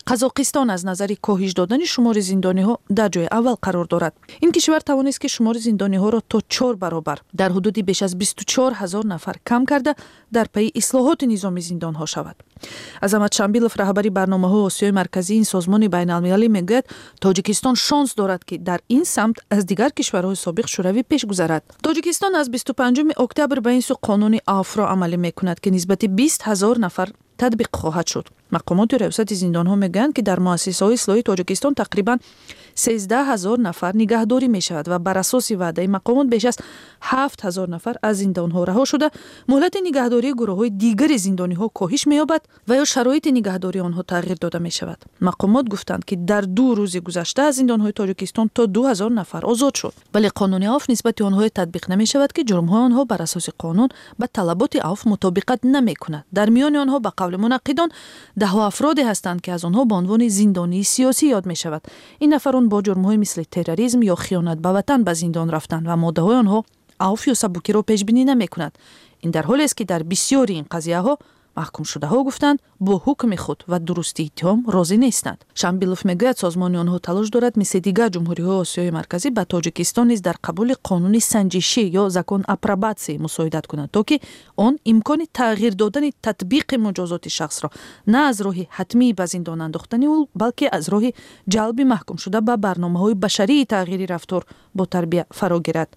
قزاقستان از نظر کاهش دادن شمار زندانی ها در جای اول قرار دارد. این کشور توانست که شمار زندانی ها را تا چهار برابر در حدود بیش از بیست و چهار هزار نفر کم کرده در پی اصلاحات نظام زندان ها شود. عظمت شنبیلوف رهبری برنامه ها آسیای مرکزی این سازمان بین المللی میگوید تاجیکستان شانس دارد که در این سمت از دیگر کشورهای سابق شوروی پیش گذرد. تاجیکستان از بیست و پنجم اکتبر به این سو قانون عفو را عملی میکند که نسبت بیست هزار نفر تطبیق خواهد شد. مقامات ریاست زندان ها میگویند که در مؤسسه های اصلاحی تاجیکستان تقریبا سیزده هزار نفر نگهداری می شود و بر اساس وعده مقامات بیش از هفت هزار نفر از زندان ها رها شده. مهلت نگهداری گروه های دیگر زندانی ها کاهش می یابد و یا شرایط نگهداری آنها تغییر داده می شود. مقامات گفتند که در دو روز گذشته از زندان های تاجیکستان تا دو هزار نفر آزاد شد، ولی قانون عفو نسبت آنها تطبیق نمی شود که جرم های آنها بر اساس قانون با طلبات عفو مطابقت نمی کند. در میان آنها به قول منقدان ده افرادی هستند که از آنها به عنوان زندانی سیاسی یاد می شود. این نفران با جرم‌های مثل تروریسم یا خیانت به وطن به زندان رفتند و ماده‌های آنها عفو یا سبکی را پیش بینی نمی‌کند. این در حالی است که در بسیاری این قضیه‌ها محکوم شده ها گفتند با حکم خود و درستی اتهام راضی نیستند. شنبیلوف میگوید سازمان آنها تلاش دارد مثل دیگر جمهوری‌های آسیای مرکزی به تاجیکستان نیز در قبول قانون سنجشی یا زکان اپروباتسی مساعدت کند تا که آن امکان تغییر دادن تطبیق مجازات شخص را نه از راه حتمی به زندان انداختن او بلکه از راه جلب محکوم شده به برنامه‌های بشری تغییر رفتار با تربیت فرا گیرد.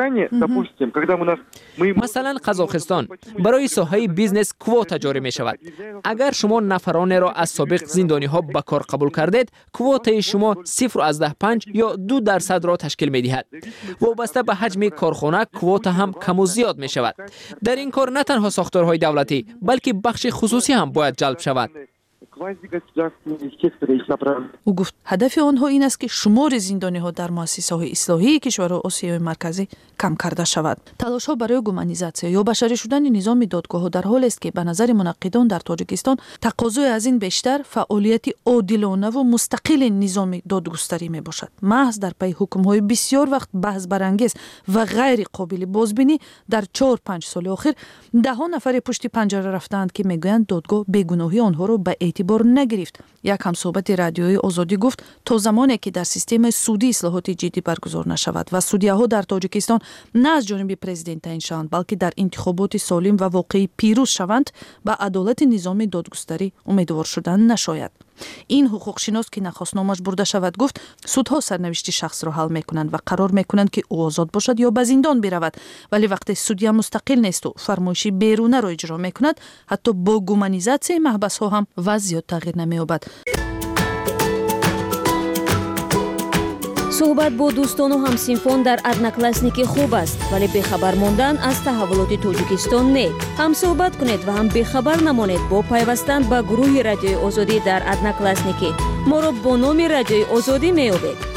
مثلا قزاقستان برای ساحه بیزنس کوتا جاری می شود. اگر شما نفران را از سابق زندانی ها به کار قبول کردید، کوتای شما صفر از ده پنج یا دو درصد را تشکیل می دهد. وابسته به حجم کارخانه کوتا هم کم و زیاد می شود. در این کار نه تنها ساختارهای دولتی بلکه بخش خصوصی هم باید جلب شود. او گفت هدف آنها این است که شمار زندانی ها در مؤسسه های اصلاحی کشورهای آسیای مرکزی کم کرده شود. تلاش ها برای گومانیزاسیون یا بشری شدن نظام دادگاه ها در حال است که به نظر منقدان در تاجیکستان تقاضای از این بیشتر فعالیت عادلانه و مستقل نظام دادگستری می باشد. محض در پی حکم های بسیار وقت بحث برانگیز و غیر قابل بازبینی در چهار پنج سال اخیر ده ها نفر پشت پنجره رفتند که میگویند دادگاه بیگناهی آنها را به اعتبار نگرفت. یک همصحبت رادیوی آزادی گفت تا زمانی که در سیستم سودی اصلاحات جدی برگزار نشود و سودیاها در تاجیکستان نه از جانب پرزیدنت تعیین شوند بلکه در انتخابات سالم و واقعی پیروز شوند به عدالت نظام دادگستری امیدوار شدن نشاید. این حقوق شناس که نخواستنامش برده شود گفت سودها سرنوشت شخص را حل میکنند و قرار میکنند که او آزاد باشد یا به زندان برود، ولی وقتی سودیا مستقل نیست و فرمایشی بیرونه را اجرا میکند حتی با گومانیزاسیون محبس ها هم وضعیت تغییر نمییابد. صحبت با دوستان و همسینفون در ادناکلاسنیک خوب است، ولی بخبر ماندن از تحولات تاجیکستان نه. هم صحبت کنید و هم بخبر نمانید با پیوستن به گروه رادیوی آزادی در ادناکلاسنیک. ما را با نام رادیوی آزادی میابید.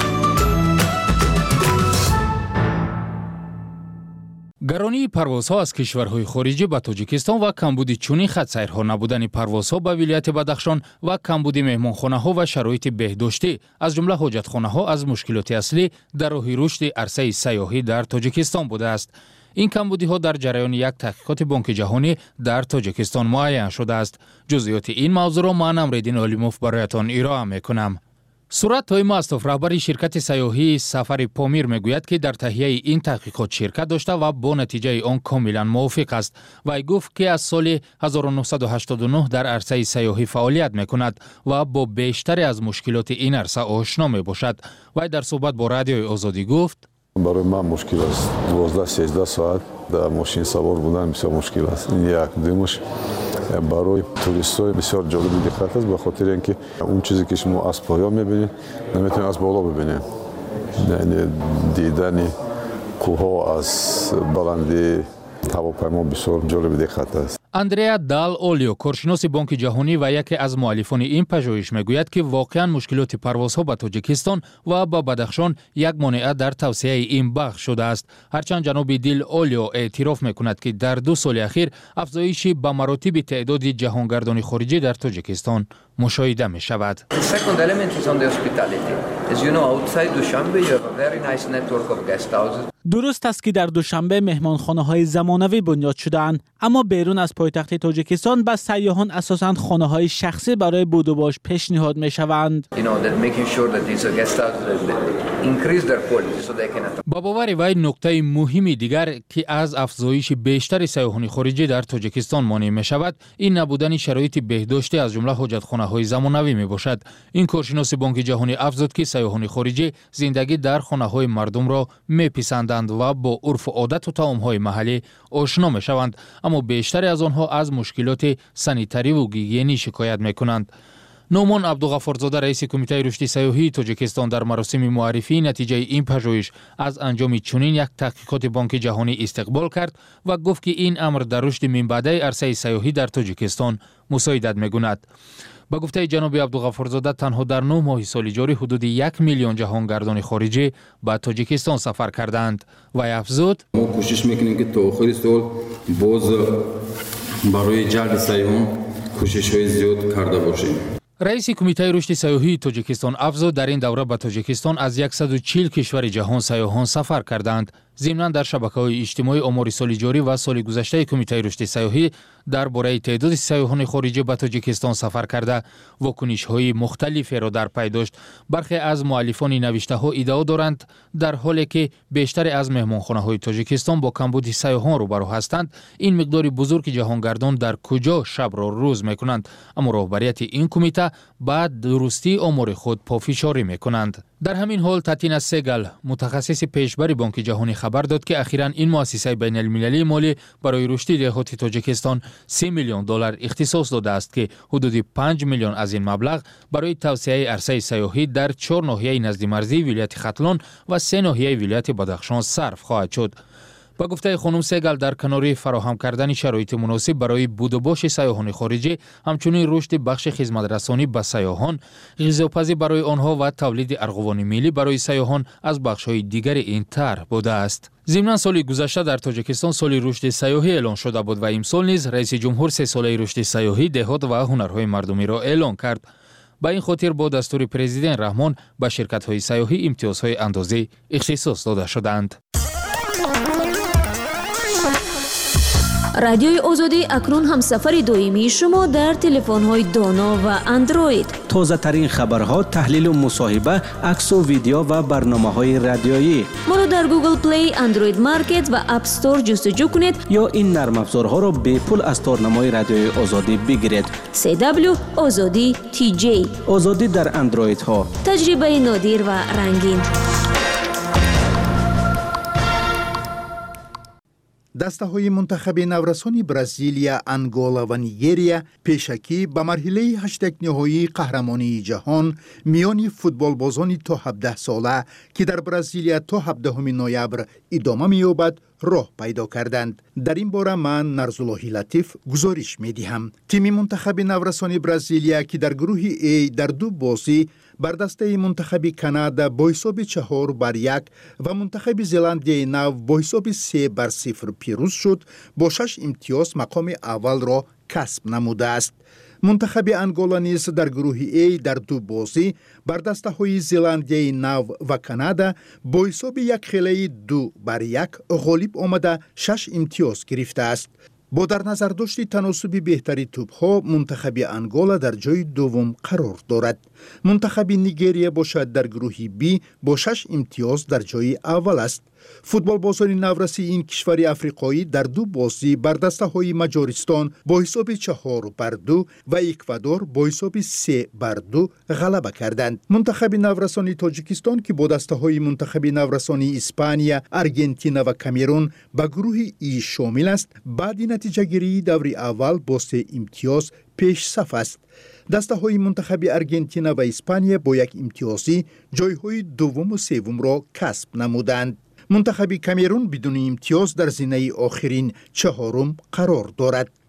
گرانی پروازها از کشورهای خارجی به تاجیکستان و کمبود چونین خط سیرها نبودن پروازها به ولایت بدخشان و کمبود مهمانخانه ها و شرایط بهداشتی از جمله حاجتخانه ها از مشکلات اصلی در راه رشد عرصه سیاحی در تاجیکستان بوده است. این کمبودی ها در جریان یک تحقیقات بانک جهانی در تاجیکستان معین شده است. جزئیات این موضوع را من امرالدین علیموف برایتان ارائه میکنم. صورت تایم استاف رهبری شرکت سیاحی سفر پامیر میگوید که در تهیه این تحقیقات شرکت داشته و با نتیجه آن کاملا موافق است. وی گفت که از سال هزار و نهصد و هشتاد و نه در عرصه سیاحی فعالیت میکند و با بیشتر از مشکلات این عرصه آشنا می باشد. وی در صحبت با رادیوی آزادی گفت برای من مشکل است. دوازده سیزده ساعت در ماشین سوار بودن بسیار مشکل است. این یک دیمش برای توریست‌های بسیار جالب دقت است، به خاطر اینکه اون چیزی که شما از پایین می‌بینید نمی‌تونید از بالا ببینید. یعنی دیدن کوه‌ها از بلندی هواپیما بسیار جالب دقت است. اندریا دال اولیو کارشناس بانک جهانی و یکی از مؤلفان این پژوهش میگوید که واقعا مشکلات پروازها به تاجیکستان و به بدخشان یک مانع در توسعه این بخش شده است. هرچند جناب دیل اولیو اعتراف میکند که در دو سال اخیر افزایش به مراتب تعداد جهانگردان خارجی در تاجیکستان مشاهده می شود. درست است که در دوشنبه مهمانخانه‌های زمانوی بنیاد شده‌اند، اما بیرون از پایتخت تاجیکستان به سیاحان اساساً خانه‌های شخصی برای بود و باش پیشنهاد می‌شوند. با باور وی نکته مهمی دیگر که از افزایش بیشتر سیاحان خارجی در تاجیکستان مانع می‌شود، این نبودن شرایط بهداشتی از جمله حاجتخانه‌های زمانوی میباشد. این کارشناس بانک جهانی افزود که سیاحان خارجی زندگی در خانه‌های مردم را میپسندند و با عرف و عادت و طعام‌های محلی آشنا میشوند، اما بیشتر از آنها از مشکلات سانیتری و گیگینی شکایت میکنند. نومان عبدالغفارزاده رئیس کمیته رشد سیاحی تاجیکستان در مراسم معرفی نتیجه این پژوهش از انجام چنین یک تحقیقات بانک جهانی استقبال کرد و گفت که این امر در رشد منبعد عرصه سیاحی در تاجیکستان مساعدت می‌کند. با گفته جناب عبدالغفارزاده تنها در نه ماه سال جاری حدود یک میلیون جهانگردان خارجی به تاجیکستان سفر کردند و افزود ما کوشش میکنیم که تا آخر سال باز برای جلب سیاحان کوشش‌های زیاد کرده باشیم. رئیس کمیته رشد سیاحی تاجیکستان افزود در این دوره به تاجیکستان از صد و چهل کشور جهان سیاحان سفر کردند. ضمناً در شبکه‌های اجتماعی آمار سال جاری و سال گذشته کمیته رشد سیاحی درباره تعداد سیاحان خارجی به تاجیکستان سفر کرده واکنش‌های مختلفی را در پی داشت. برخی از مؤلفان نوشته‌ها ادعا دارند در حالی که بیشتر از مهمانخانه‌های تاجیکستان با کمبود سیاحان روبرو هستند، این مقدار بزرگ جهانگردان در کجا شب را روز می‌کنند، اما رهبریت این کمیته بعد درستی آمار خود پافشاری می‌کنند. در همین حال تاتینا سگل متخصص پیشبر بانک جهانی خبر داد که اخیراً این مؤسسه بین المللی مالی برای رشد دهات تاجیکستان سه میلیون دلار اختصاص داده است که حدود پنج میلیون از این مبلغ برای توسعه عرصه سیاحی در چهار ناحیه نزد مرزی ولایت ختلان و سه ناحیه ولایت بدخشان صرف خواهد شد. با گفته خانم سگل در کنار فراهم کردن شرایط مناسب برای بود و باش سیاحان خارجی، همچنین رشد بخش خدمت رسانی به سیاحان، غذاپزی برای آنها و تولید ارغوان ملی برای سیاحان از بخش‌های دیگر این طرح بوده است. ضمناً سال گذشته در تاجیکستان سال رشد سیاحی اعلان شده بود و امسال نیز رئیس جمهور سه ساله رشد سیاحی دهات و هنرهای مردمی را اعلان کرد. با این خاطر با دستور پرزیدنت رحمان به شرکت‌های سیاحی امتیازهای اندازه اختصاص داده شدند. رادیوی آزادی اکنون هم سفر دائمی شما در تلفن‌های دانا و اندروید. تازه ترین خبرها، تحلیل و مصاحبه، عکس و ویدیو و برنامه‌های رادیویی. ما را در گوگل پلی، اندروید مارکت و اپ استور جستجو کنید یا این نرم افزارها را به پول از تارنمای رادیوی آزادی بگیرید. سی دبلیو آزادی تی جی. آزادی در اندروید ها. تجربه نادر و رنگین. دسته‌های منتخب نورسان برزیلیا، انگولا و نیگریا پیشکی به مرحله هشتگ نهایی قهرمانی جهان میان فوتبالبازان تا هفده ساله که در برزیلیا تا هفدهم نوامبر ادامه می‌یابد راه پیدا کردند. در این باره من نرزاللهی لطیف گزارش می‌دهم. تیم منتخب نورسان برزیلیا که در گروه ای در دو بازی بر دسته منتخب کانادا با حساب چهار بر یک و منتخب زلندیای نو با حساب سه بر صفر پیروز شد، با شش امتیاز مقام اول را کسب نموده است. منتخب انگولا نیز در گروه ای در دو بازی بر دسته های زلندیای نو و کانادا با حساب یک خیلی دو بر یک غالب آمده شش امتیاز گرفته است. با در نظر داشت تناسب بهتری توپ‌ها، منتخب انگولا در جای دوم قرار دارد. منتخب نیگریا باشد در گروه بی با شش امتیاز در جای اول است. فوتبال بازان نورسی این کشور افریقایی در دو بازی بر دسته های مجارستان با حساب چهار بر دو و اکوادور با حساب سه بر دو غلبه کردند. منتخب نورسانی تاجیکستان که با دسته های منتخب نورسانی اسپانیا، ارژانتین و کامرون به گروه ای شامل است، بعد نتیجه گیری دور اول با سه امتیاز پیش صف است. دسته های منتخب ارژانتین و اسپانیا با یک امتیازی جای های دوم و سوم را کسب نمودند. منتخب کامرون بدون امتیاز در زینه آخرین چهارم قرار دارد.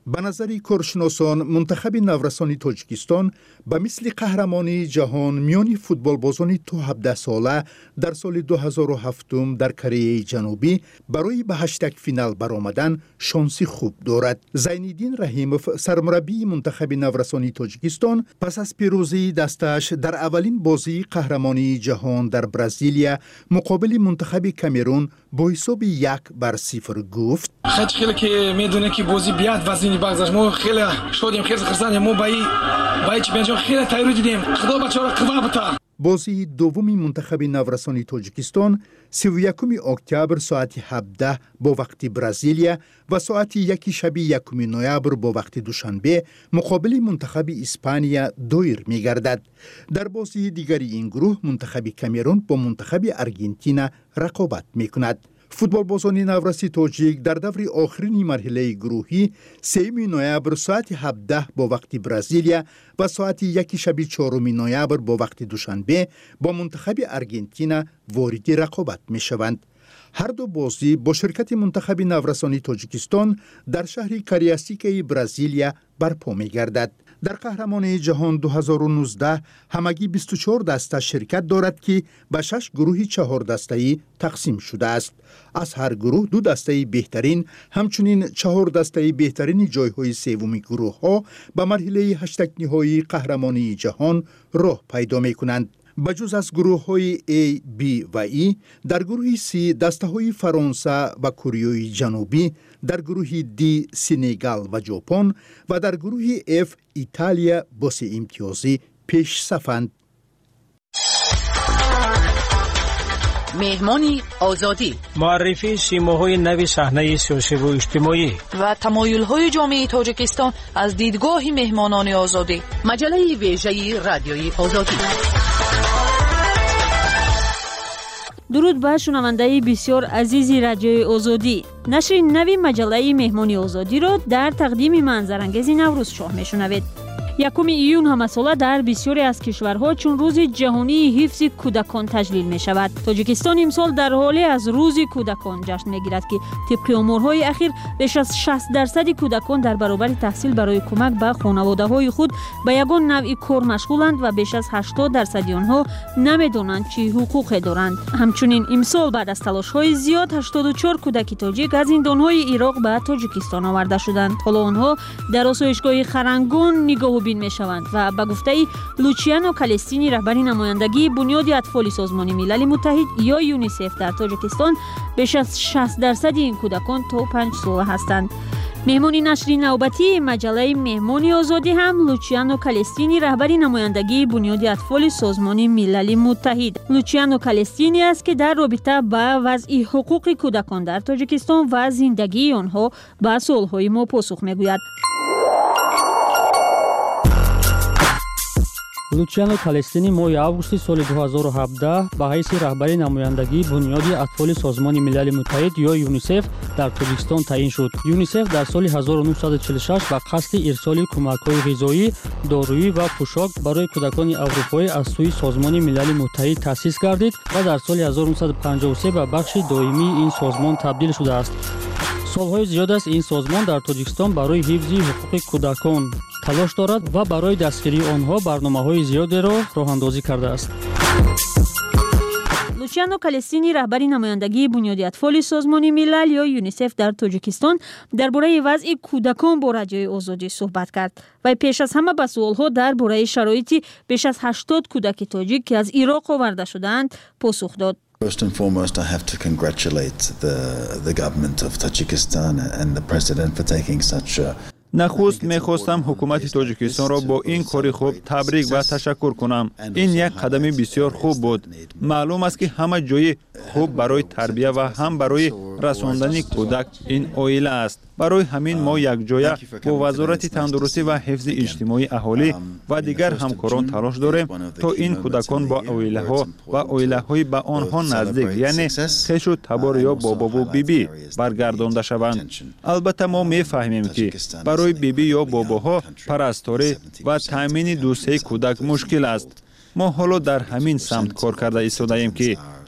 به نظر کارشناسان منتخب نورسان تاجیکستان به مثل قهرمانی جهان میان فوتبالبازان تا هفده ساله در سال دو هزار و هفت در کره جنوبی برای به هشتگ فینال برآمدن شانسی خوب دارد. زینالدین رحیموف سرمربی منتخب نورسان تاجیکستان پس از پیروزی دستش در اولین بازی قهرمانی جهان در برزیلیا مقابل منتخب کامرون با حساب یک بر صفر گفت: خیلی خیلی که میدونه که بازی بیاد وزنی بگذاشت، ما خیلی شدیم، خیلی خرسانیم، ما بایی بایی چی بینجا خیلی تایید دیدیم. خدا بچه را قوا بتا. بازی دومی منتخب نورسان تاجیکستان سی و یکم اکتبر ساعت هفده با وقت برزیلیا و ساعت یک شب یکم نوامبر با وقت دوشنبه مقابل منتخب اسپانیا دایر می گردد. در بازی دیگری این گروه منتخب کامرون با منتخب آرژانتین رقابت می کند. فوتبالبازان نورسی تاجیک در دور آخرین مرحله گروهی سوم نوامبر ساعت هفده با وقت برزیلیا و ساعت یک شب چهارم نوامبر با وقت دوشنبه با منتخب آرژانتین وارد رقابت می شوند. هر دو بازی با شرکت منتخب نورسان تاجیکستان در شهر کاریاسیکی برزیلیا برپا می گردد. در قهرمانی جهان دو هزار و نوزده همگی بیست و چهار دسته شرکت دارد که به شش گروه چهار دسته‌ای تقسیم شده است. از هر گروه دو دسته بهترین همچنین چهار دسته بهترین جایهای سوم گروه ها به مرحله هشتگ نهایی قهرمانی جهان راه پیدا می کنند. بجز از گروه های A, B و E در گروه C دسته های فرانسه و کره جنوبی، در گروه D سنگال و ژاپن و در گروه F ایتالیا با سه امتیازی پیش صفند. مهمانی آزادی، معرفی سیماهای نوی صحنه سیاسی و اجتماعی و تمایل‌های جامعه تاجیکستان از دیدگاه مهمانان آزادی. مجله ویژه رادیوی آزادی. درود بر شنونده بسیار عزیزی رادیوی آزادی. نشر نوی مجله مهمانی آزادی را در تقدیم منظرانگیز نوروز شاه میشنوید. یکم ایون همساله در بسیاری از کشورها چون روز جهانی حفظ کودکان تجلیل می شود. تاجیکستان امسال در حالی از روز کودکان جشن می گیرد که طبق امورهای اخیر بیش از شصت درصد کودکان در برابر تحصیل برای کمک به خانواده های خود به یگان نوع کار مشغولند و بیش از هشتاد درصد آنها نمیدانند چه حقوقی دارند. همچنین امسال بعد از تلاش های زیاد هشتاد و چهار کودک تاجیک از زندانهای عراق به تاجیکستان آورده شدند. حالا آنها در آسایشگاه خرنگون نگاه می شوند و به گفته لوچیانو کالستینی رهبر نمایندگی بنیاد اطفال سازمان ملل متحد یا یونیسف در تاجیکستان بیش از شصت درصد این کودکان تا پنج ساله هستند. مهمانی نشر نوبتی مجله مهمانی آزادی هم لوچیانو کالستینی رهبر نمایندگی بنیاد اطفال سازمان ملل متحد. لوچیانو کالستینی است که در رابطه با وضع حقوق کودکان در تاجیکستان و زندگی آنها به سوالهای ما پاسخ میگوید. لوچیانو کالستینی ماه августи соли ду ҳазору ҳабдаҳ ба ҳайси раҳбари намояндагии бунёди атфоли созмони милали муттаҳид ё юнисеф дар тоҷикистон таъин шуд. юнисеф дар соли ҳазору нуҳсаду чилу шаш ба қасди ирсоли кӯмакҳои ғизоӣ, дорӯӣ ва пӯшок барои кӯдакони аврупоӣ аз сӯи созмони милали муттаҳид таъсис гардид ва дар соли ҳазору нуҳсаду панҷоҳу се ба бахши доимии ин созмон табдил шудааст. солҳои зиёд аст ин созмон дар тоҷикистон барои ҳифзи ҳуқуқи кӯдакон талош дорад ва барои дастгирии онҳо барномаҳои зиёдеро роҳандозӣ кардааст. лучиано калестини раҳбари намояндагии бунёди атфоли созмони милал ё юнисеф дар тоҷикистон дар бораи вазъи кӯдакон бо радиои озодӣ суҳбат кард. вай пеш аз ҳама ба суолҳо дар бораи шароити беш аз ҳаштод кӯдаки тоҷик ки аз ироқ оварда шудаанд посух дод. First and foremost, I have to congratulate the, the government of Tajikistan and the president for taking such a нахуст мехостам ҳукумати тоҷикистонро бо ин кори хуб табрик ва ташаккур кунам. ин як қадами бисёр хуб буд. маълум аст ки ҳама ҷои хуб барои тарбия ва ҳам барои расондани кӯдак ин оила аст. барои ҳамин мо якҷоя бо вазорати тандурустӣ ва ҳифзи иҷтимоии аҳолӣ ва дигар ҳамкорон талош дорем то ин кӯдакон бо оилаҳо ва оилаҳои ба онҳо наздик яъне хешу табор ё бобову бибӣ баргардонда шаванд. албатта мо мефаҳмем ки барои бибӣ ё бобоҳо парасторӣ ва таъмини дусаи кӯдак мушкил аст. мо ҳоло дар ҳамин самт кор карда истодаем ки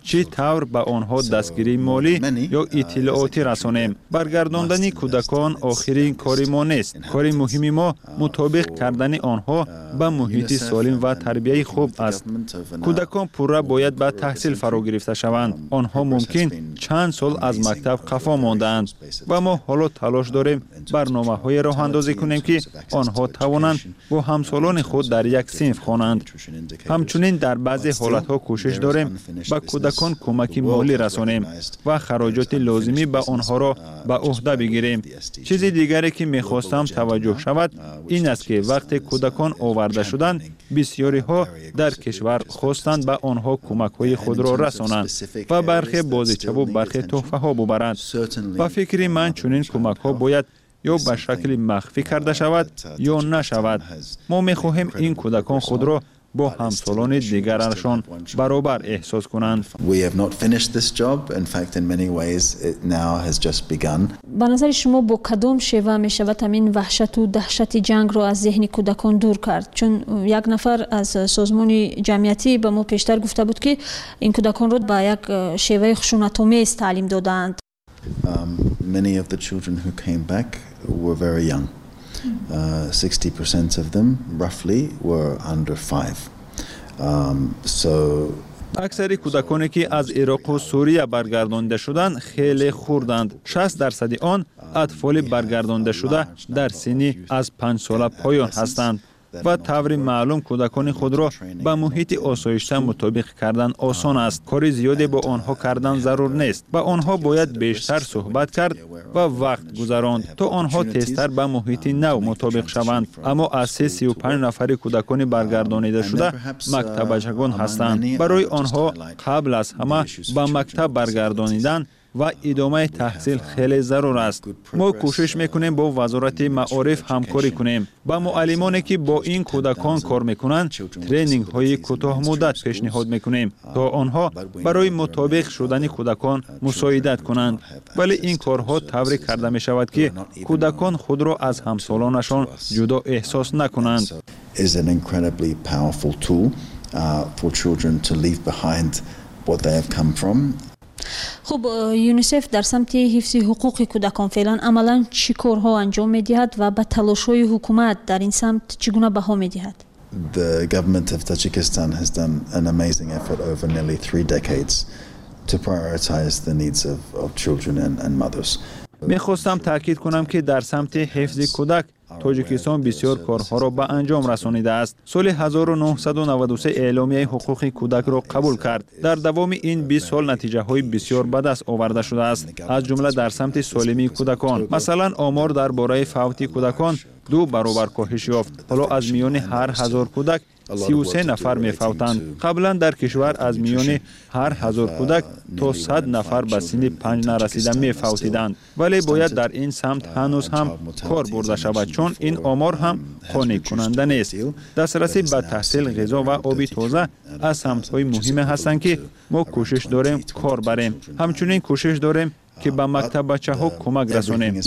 چی طور به آنها دستگیری مالی یا اطلاعاتی رسانیم. برگرداندن کودکان آخرین کاری ما نیست. کاری مهمی ما مطابق کردن آنها به محیط سالم و تربیت خوب است. کودکان پورا باید به تحصیل فرا گرفته شوند. آنها ممکن چند سال از مکتب خفا ماندند و ما حالا تلاش داریم برنامه‌های راه اندازی کنیم که آنها توانند با همسالان خود در یک صنف خوانند. همچنین در بعضی حالت‌ها کوشش داریم به کودکان کمک مالی رسانیم و خراجات لازمی به آنها را به عهده بگیریم. چیز دیگری که می‌خواستم توجه شود این است که وقتی کودکان آورده شدند بسیاری ها در کشور خواستند به آنها کمک‌های خود را رسانند و برخی بازیچه و برخی تحفه ها ببرند. و فکری من چنین کمک ها باید یا به شکل مخفی کرده شود یا نشود. ما می‌خواهیم این کودکان خود را با همسالان دیگرشان برابر احساس کنند. به نظر شما با کدام شیوه می شود همین وحشت و دهشت جنگ را از ذهن کودکان دور کرد؟ چون یک نفر از سازمان جمعیتی به ما پیشتر گفته بود که این کودکان را با یک شیوه خشونت‌آمیز تعلیم دادند. Many of the children who came back were very young. Uh, sixty percent of them, roughly, were under five. Um, so اکثر کودکانی که از عراق و سوریه برگردانده شدند خیلی خوردند. شصت درصد آن اطفال برگردانده شده در سنی از پنج ساله پایان هستند و طور معلوم کودکان خود را به محیط آسایشته مطابق کردن آسان است. کاری زیادی با آنها کردن ضرور نیست. با آنها باید بیشتر صحبت کرد و وقت گذراند تا آنها تیزتر به محیط نو مطابق شوند. اما از سی و پنج نفر کودکان برگردانیده شده مکتب بچگان هستند. برای آنها قبل از همه به مکتب برگردانیدن و ادامه تحصیل خیلی ضرور است. ما کوشش میکنیم با وزارت معارف همکاری کنیم. با معلمانی که با این کودکان کار میکنند ترینینگ های کوتاه مدت پیشنهاد میکنیم تا آنها برای مطابق شدن کودکان مساعدت کنند. ولی این کارها طوری کرده می شود که کودکان خود را از همسالانشان جدا احساس نکنند. is an incredibly powerful tool uh, for children to leave behind what they have come from. خب یونیسف در سمت حفظ حقوق کودکان فعلا عملا چی کارها انجام می‌دهد و به تلاش‌های حکومت در این سمت چگونه بها می‌دهد؟ The government of Tajikistan has done an amazing effort over nearly three decades to prioritize the needs of, of children and, and mothers. میخواستم تاکید کنم که در سمت حفظ کودک تاجیکستان بسیار کارها را به انجام رسانیده است. سال هزار و نهصد و نود و سه اعلامیه حقوق کودک را قبول کرد. در دوام این بیست سال نتیجه های بسیار به دست آورده شده است، از جمله در سمت سالمی کودکان. مثلا آمار درباره فوت کودکان دو برابر کاهش یافت. حالا از میان هر هزار کودک سی و سه نفر می فوتند. قبلا در کشور از میان هر هزار کودک تا صد نفر به سن پنج نرسیده می فوتیدند. ولی باید در این سمت هنوز هم کار برده شود، چون این آمار هم قانع کننده نیست. دسترسی به تحصیل، غذا و آب تازه از سمت های مهم هستند که ما کوشش داریم کار بریم. همچنین کوشش داریم که به مکتب بچه ها کمک رسانیم.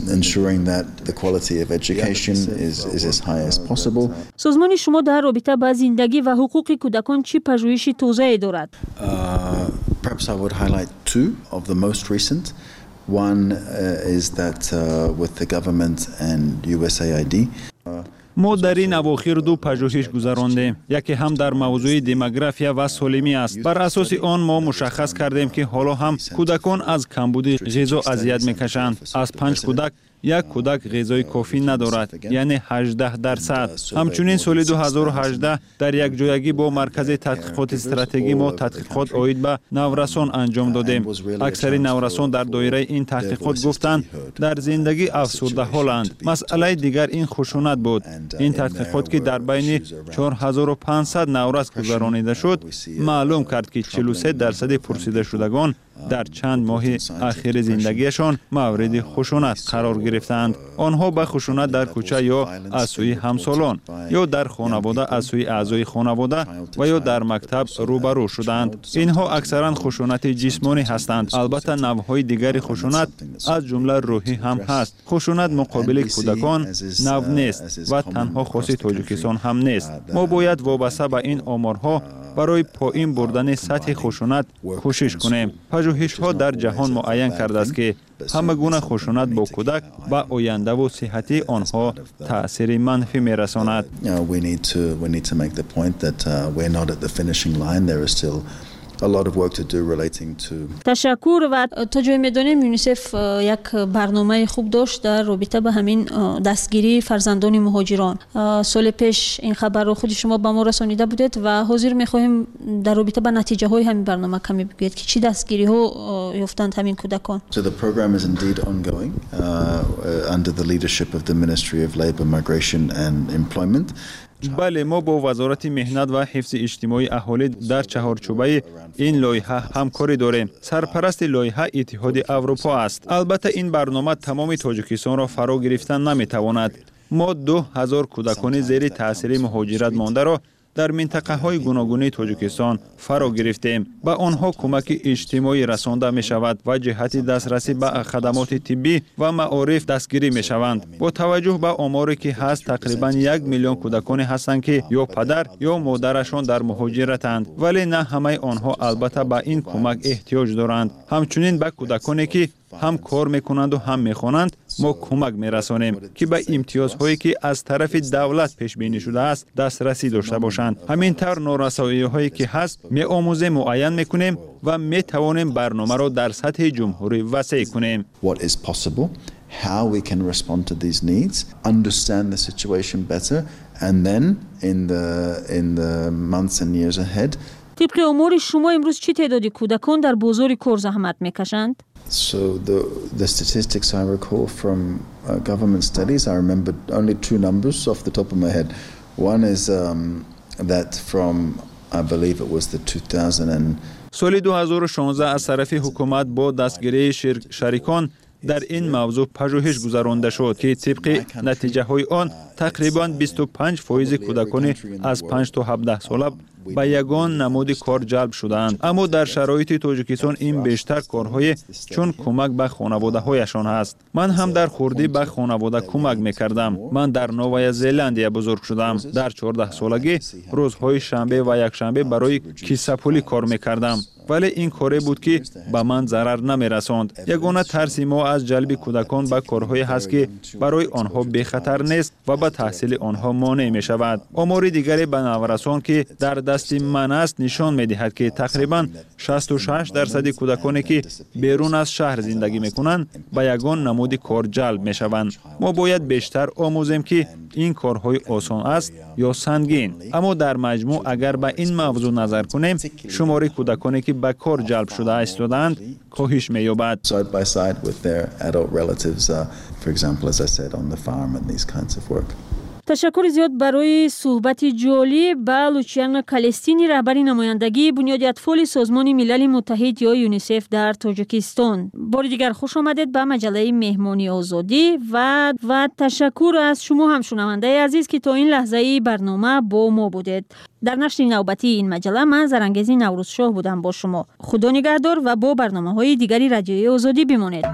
سازمان شما در رابطه با زندگی و حقوق کودکان چی پژوهش توسعه دارد؟ Perhaps I would highlight two of the most recent. One uh, is that uh, with the government and U S A I D. ما در این اواخر دو پژوهش گذراندیم. یکی هم در موضوع دموگرافیا و سالمی است. بر اساس آن ما مشخص کردیم که حالا هم کودکان از کمبود غذا اذیت میکشند. از پنج کودک یک کودک غذای کافی ندارد، یعنی هجده درصد. همچنین سال دو هزار و هجده در یک جایگی با مرکز تحقیقات استراتژی ما تحقیقات عاید به نورسان انجام دادیم. اکثر نورسان در دایره این تحقیقات گفتند در زندگی افسرده حالند. مسئله دیگر این خشونت بود. این تحقیقات که در بین چهار هزار و پانصد نورس گذرانیده شد معلوم کرد که چهل و سه درصد پرسیده شدگان در چند ماه اخیر زندگیشان مورد خشونت قرار گرفتند. آنها به خشونت در کوچه یا از سوی همسالان یا در خانواده از سوی اعضای خانواده و یا در مکتب روبرو شدند. اینها اکثرا خشونت جسمانی هستند. البته نوع‌های دیگر خشونت از جمله روحی هم هست. خشونت مقابل کودکان نو نیست و تنها خاص تاجیکستان هم نیست. ما باید وابسته به این آمارها برای پایین بردن سطح خشونت کوشش کنیم. پژوهش‌ها در جهان معین کرده است که همه گونه خشونت با کودک به آینده و صحتی آنها تأثیر منفی می‌رساند. A lot of work to do relating to تشکر. و تا جایی می‌دانیم یونیسف یک برنامه خوب داشت در رابطه به همین دستگیری فرزندان مهاجران. سال پیش این خبر رو خود شما به ما رسانیده بودید و حاضر می‌خواهیم در رابطه به نتیجه های همین برنامه کمی بگویید که چی دستگیری ها یافتند همین کودکان. So the program is indeed ongoing uh, under the leadership of the Ministry of Labour, Migration and Employment. بله، ما با وزارت مهنت و حفظ اجتماعی اهالی در چهارچوبه این لایحه همکاری داریم. سرپرست لایحه اتحاد اروپا است. البته این برنامه تمام تاجیکستان را فرا گرفتن نمیتواند. ما دو هزار کودکان زیر تاثیر مهاجرت مانده را در منطقه های گوناگون تاجیکستان فرا گرفتیم. به آنها کمک اجتماعی رسانده می شود و جهت دسترسی به خدمات طبی و معارف دستگیری می شوند. با توجه به آماری که هست، تقریبا یک میلیون کودکانی هستند که یا پدر یا مادرشان در مهاجرتند، ولی نه همه آنها البته به این کمک احتیاج دارند. همچنین به کودکانی که هم کار میکنند و هم میخوانند ما کمک میرسانیم که به امتیازهایی که از طرف دولت پیش بینی شده است دسترسی داشته باشند. همینطور نارسایی هایی که هست می آموزه معین میکنیم و می توانیم برنامه را در سطح جمهوری وسیع کنیم. What is possible, how we can respond to these needs, understand the situation better, and then in the in the months and years ahead. طبق امور شما امروز چه تعدادی کودکان در بازار کار زحمت میکشند؟ So the the statistics I recall from uh, government studies, I remember only two numbers off the top of my head. One is um, that from I believe it was the two thousand سال دو هزار و شانزده از طرف حکومت با دستگیری شریکان در این موضوع پژوهش گذرانده شد که طبق نتیجه های آن تقریباً بیست و پنج درصد کودکان از پنج تا هفده ساله به یگان نمود کار جلب شدند. اما در شرایط تاجیکستان این بیشتر کارهای چون کمک به خانواده هایشان است. من هم در خوردی به خانواده کمک میکردم. من در نوآ زلندیا بزرگ شدم. در چهارده سالگی روزهای شنبه و یک شنبه برای کیساپولی کار میکردم. ولی این کاری بود که به من ضرر نمیرساند. یگانه ترس ما از جلب کودکان به کارهایی هست که برای آنها بی خطر نیست و به تحصیل آنها مانع می شود. آمار دیگری به نورسان که در دست من است نشان می دهد که تقریبا شصت و شش درصد کودکانی که بیرون از شهر زندگی می کنند به یگان نمود کار جلب می شوند. ما باید بیشتر آموزیم که این کارهای آسان است یا سنگین. اما در مجموع اگر به این موضوع نظر کنیم، شمار کودکانی که به کار جلب شده ایستادند کاهش می‌یابد. Side by side with their adult relatives, uh, for example, as I said, on the farm and these kinds of work. تشکر زیاد برای صحبت جالب با لوچیان کالستینی، رهبر نمایندگی بنیاد اطفال سازمان ملل متحد یا یونیسف در تاجیکستان. بار دیگر خوش آمدید به مجله مهمانی آزادی و و تشکر از شما هم شنونده عزیز که تا این لحظه برنامه با ما بودید. در نشر نوبتی این مجله من زرنگزی نوروزشاه بودم با شما. خدا نگهدار و با برنامه‌های دیگری رادیوی آزادی بمانید.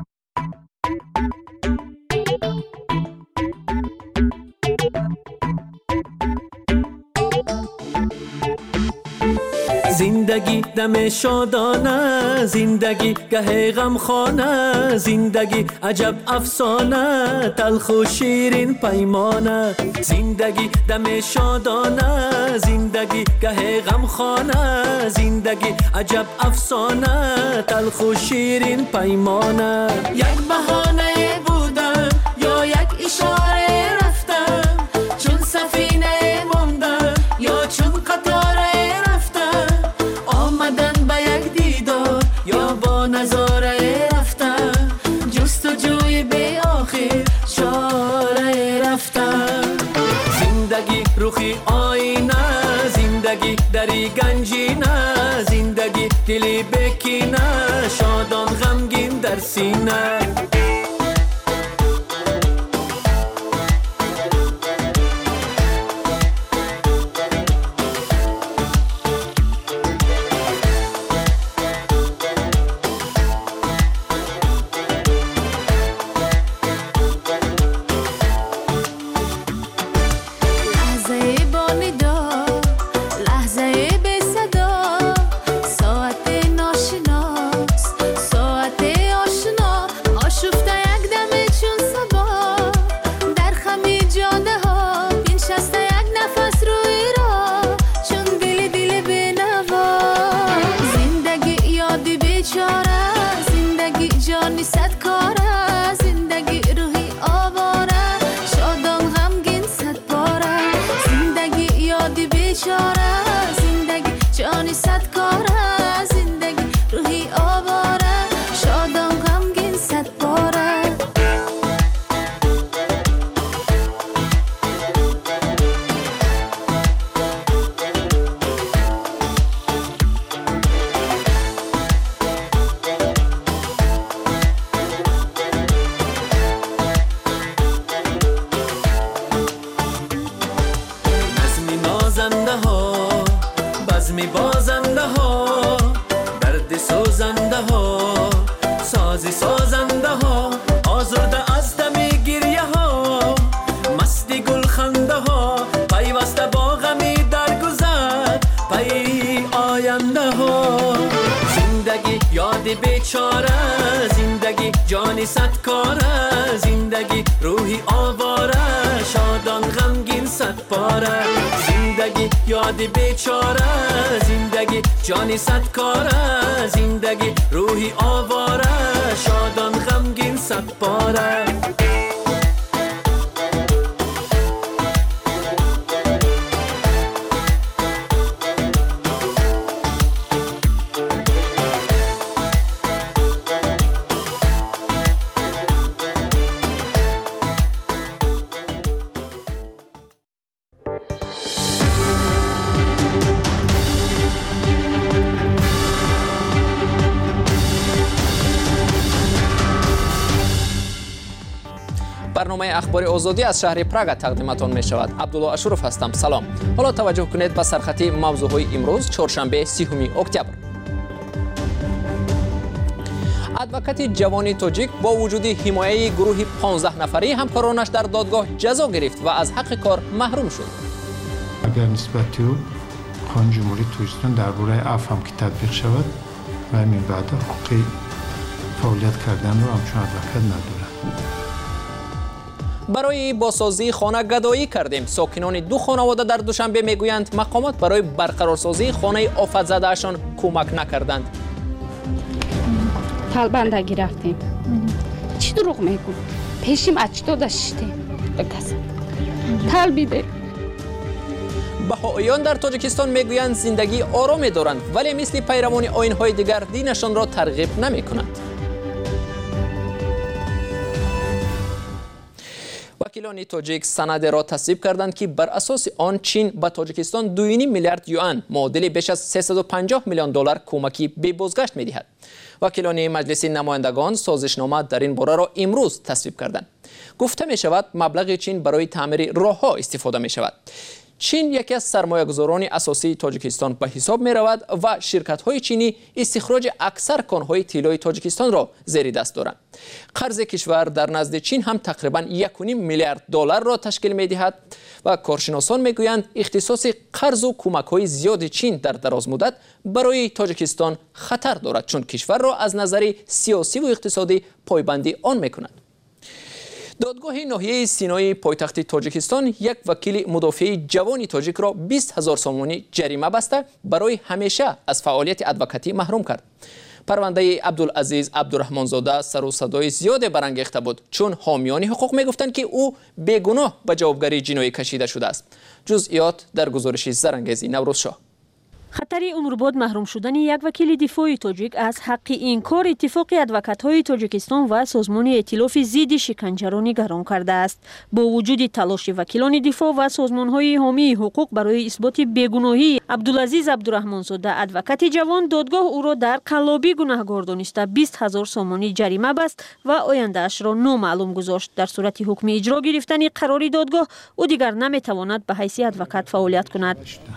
زندگی دم شادانه، زندگی گه غمخانه، زندگی عجب افسانه، تلخ و شیرین پیمانه. زندگی دم شادانه، زندگی گه غمخانه، زندگی عجب افسانه، تلخ و شیرین پیمانه. یک بهانه بودم یا یک اشاره رفتم، چون سفینه موندم یا چون قطاره رفتم، آمدن به یک دیدار یا با نظاره رفتم، جستجوی بی آخر چاره رفتم. زندگی روخی آینه، زندگی دری گنجینه، زندگی دلی بکینه، شادان غمگین در سینه. لحظه با ندا، لحظه به صدا، بیچاره زندگی جانی صد کاره زندگی روحی آواره شادم غمگین صد باره بزمی بازنده ها درد سوزنده ها سازی سازنده ها آزرده از دم گریه ها مستی گل خنده ها پیوسته با غمی در گذر پی آینده ها زندگی یاد بیچاره زندگی جانی صد کاره زندگی روحی آواره شادان غمگین صد پاره زندگی یاد بیچاره زندگی جانی صد کاره زندگی روحی آواره شادان غمگین صد پاره برنامه اخبار آزادی از شهر پراگ تقدیمتان می شود. عبدالله اشرف هستم. سلام. حالا توجه کنید به سرخطی موضوعهای امروز چهارشنبه سیوم اکتبر. ادوکات جوانی تاجیک با وجود حمایت گروه پانزده نفری همکارانش در دادگاه جزا گرفت و از حق کار محروم شد. اگر نسبت او قانون جمهوری تاجیکستان درباره عفو هم که تطبیق شود و همین بعد حقوق فعالیت کردن رو همچون ادوکات ندارد. برای بازسازی خانه گدایی کردیم. ساکنان دو خانواده در دوشنبه میگویند مقامات برای برقرارسازی خانه آفت زدهشان کمک نکردند. طالبان گرفتیم. چی دروغ میگو؟ پیشیم اچتو داشتیم. طالبیده. بهائیان در تاجیکستان میگویند زندگی آرامی دارند ولی مثل پیروان آیین‌های دیگر دینشان را ترغیب نمی‌کنند. وکیلان تاجیک سند را تصویب کردند که بر اساس آن چین به تاجیکستان دو و نیم میلیارد یوان معادل بیش از سیصد و پنجاه میلیون دلار کمکی به بازگشت می‌دهد. وکیلان مجلس نمایندگان سازشنامه در این باره را امروز تصویب کردند. گفته می شود مبلغ چین برای تعمیر راه‌ها استفاده می شود. چین یکی از سرمایه‌گذاران اساسی تاجیکستان به حساب می رود و شرکت‌های چینی استخراج اکثر کان‌های طلای تاجیکستان را زیر دست دارند. قرض کشور در نزد چین هم تقریباً یک و نیم میلیارد دلار را تشکیل می دهد و کارشناسان می گویند اختصاص قرض و کمک‌های زیاد چین در دراز مدت برای تاجیکستان خطر دارد چون کشور را از نظر سیاسی و اقتصادی پایبندی آن می کند. دادگاه ناحیه سینای پایتخت تاجیکستان یک وکیل مدافع جوان تاجیک را بیست هزار سومانی جریمه بسته برای همیشه از فعالیت ادوکاتی محروم کرد. پرونده عبدالعزیز عبدالرحمنزاده سر و صدای زیاد برانگیخته بود چون حامیان حقوق میگفتند که او بیگناه به جوابگری جنایی کشیده شده است. جزئیات در گزارش زرنگیزی نوروز شاه. خطر عمرباد محروم شدن یک وکیل دفاع تاجیک از حق انکار اتفاق ادوکات‌های تاجیکستان و سازمان ائتلاف ضد شکنجه را نگران کرده است. با وجود تلاش وکیلان دفاع و سازمان‌های حامی حقوق برای اثبات بیگناهی عبدالعزیز عبدالرحمنزاده، ادوکات جوان دادگاه او را در قلابی گناهکار دانسته بیست هزار سومانی جریمه بست و آینده‌اش را نامعلوم گذاشت. در صورت حکم اجرا گرفتن قراری دادگاه او دیگر نمی‌تواند به حیث ادوکات فعالیت کند.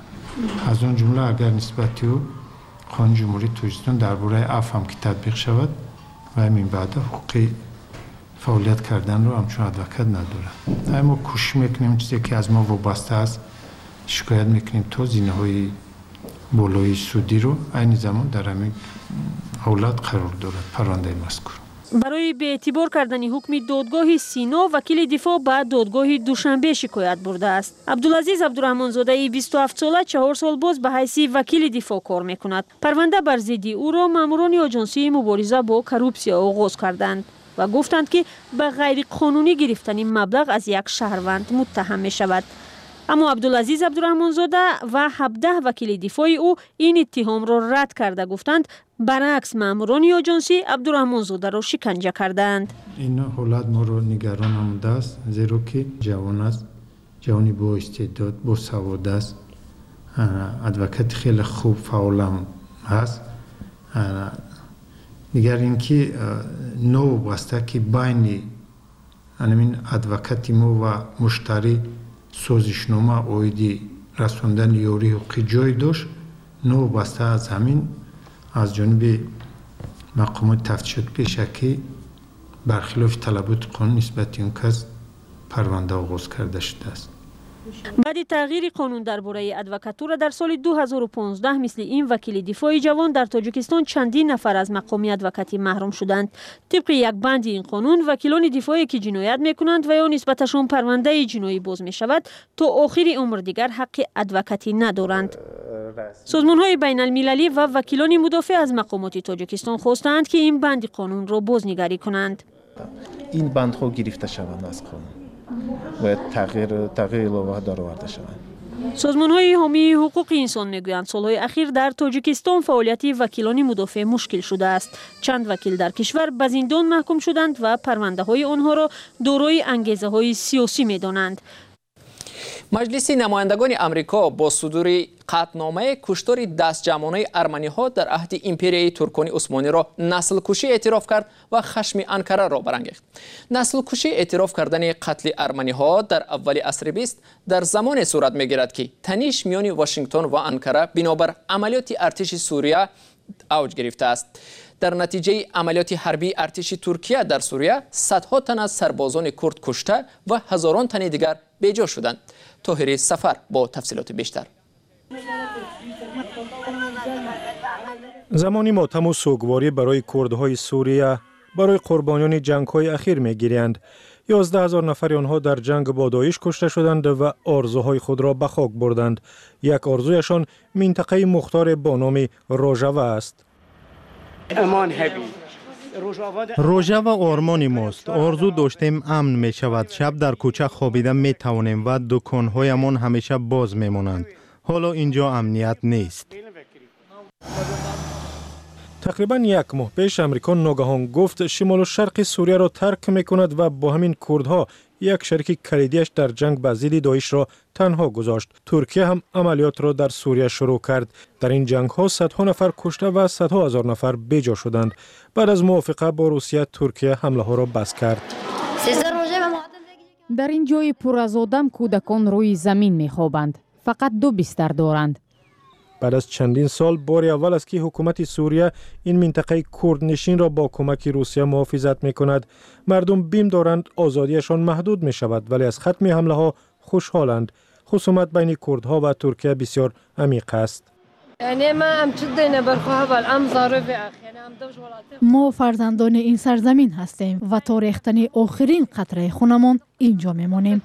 از آن جمله اگر نسبت او قانون جمهوری تاجیکستان درباره عفو هم که تطبیق شود و همین بعد حقوق فعالیت کردن رو همچون ادوکات ندارد. ما کوشش میکنیم چیزی که از ما وابسته است شکایت میکنیم تا زینه های بالای سودی رو عین زمان در همین حالت قرار دارد پرونده مذکور. برای به اعتبار کردن حکم دادگاه سینا وکیل دفاع به دادگاه دوشنبه شکایت برده است. عبدالعزیز عبدالرحمنزاده بیست و هفت ساله چهار سال باز به حیث وکیل دفاع کار میکند. پرونده بر ضد او را ماموران آژانسی مبارزه با کروپسیا آغاز کردند و گفتند که به غیر قانونی گرفتن مبلغ از یک شهروند متهم می شود. اما عبدالعزیز عبدالرحمنزاده و هفده وکیل دفاع او این اتهام را رد کرده، گفتند برعکس ماموران آژانسی عبدالرحمنزاده را شکنجه کردند. این حالت ما رو نگران نموده است، زیرا که جوان است، جوانی با استعداد، با سواد است، ادوکات خیلی خوب فعال هم هست. دیگر اینکه نو بسته که بین همین ادوکات ما و مشتری سازشنامه اویدی رساندن یاری حقوقی جای داشت، نو بسته از همین از جانب مقامات تفتیشات پیشکی برخلاف طلبات قانون نسبت اون کس پرونده آغاز کرده شده است. بعد تغییر قانون درباره ادوکاتورا در سال دو هزار و پانزده مثل این وکیل دفاع جوان در تاجیکستان چندین نفر از مقام ادوکاتی محروم شدند. طبق یک بند این قانون وکیلان دفاعی که جنایت میکنند و یا نسبتشان پرونده جنایی باز می شود تا آخر عمر دیگر حق ادوکاتی ندارند. سازمان های بین المللی و وکیلان مدافع از مقامات تاجیکستان خواستند که این بند قانون را بازنگری کنند. این بند ها گرفته شوند از قانون باید تغییر تغییر الهه در آورده شوند. سازمان های حامی حقوق انسان میگویند سالهای اخیر در تاجیکستان فعالیت وکیلان مدافع مشکل شده است. چند وکیل در کشور به زندان محکوم شدند و پرونده های آنها را دارای انگیزه های سیاسی میدانند. مجلس نمایندگان امریکا با صدور قطعنامه کشتار دستجمعانه ارمنی ها در عهد امپریای ترکانی عثمانی را نسل کشی اعتراف کرد و خشم انکره را برانگیخت. نسل کشی اعتراف کردن قتل ارمنی ها در اول عصر بیست در زمان صورت میگیرد که تنش میان واشنگتن و انکره بنابر عملیات ارتش سوریه اوج گرفته است. در نتیجه عملیات حربی ارتش ترکیه در سوریه صدها تن از سربازان کرد کشته و هزاران تن دیگر بیجا شدند. طاهر سفر با تفصیلات بیشتر. زمانی ماتم و سوگواری برای کردهای سوریه برای قربانیان جنگ‌های اخیر می‌گیرند. یازده هزار نفر آنها در جنگ با داعش کشته شدند و آرزوهای خود را به خاک بردند. یک آرزویشان منطقه مختار با نام روژاوا است. روژاوا آرمان ماست. آرزو داشتیم امن می شود. شب در کوچه خوابیده می توانیم و دکانهایمان همیشه باز می مانند. حالا اینجا امنیت نیست. تقریبا یک ماه پیش امریکا ناگهان گفت شمال و شرق سوریه را ترک می کند و با همین کردها یک شریک کلیدیش در جنگ با ضد داعش را تنها گذاشت. ترکیه هم عملیات را در سوریه شروع کرد. در این جنگ ها صدها نفر کشته و صدها هزار نفر بیجا شدند. بعد از موافقه با روسیه ترکیه حمله ها را بس کرد. در این جای پر از آدم کودکان روی زمین می‌خوابند. فقط دو بستر دارند. بعد از چندین سال بار اول است که حکومت سوریه این منطقه کرد نشین را با کمک روسیه محافظت می کند. مردم بیم دارند آزادیشان محدود می شود ولی از ختم حمله ها خوشحالند. خصومت بین کردها و ترکیه بسیار عمیق است. ما فرزندان این سرزمین هستیم و تا ریختن آخرین قطره خونمان اینجا میمانیم.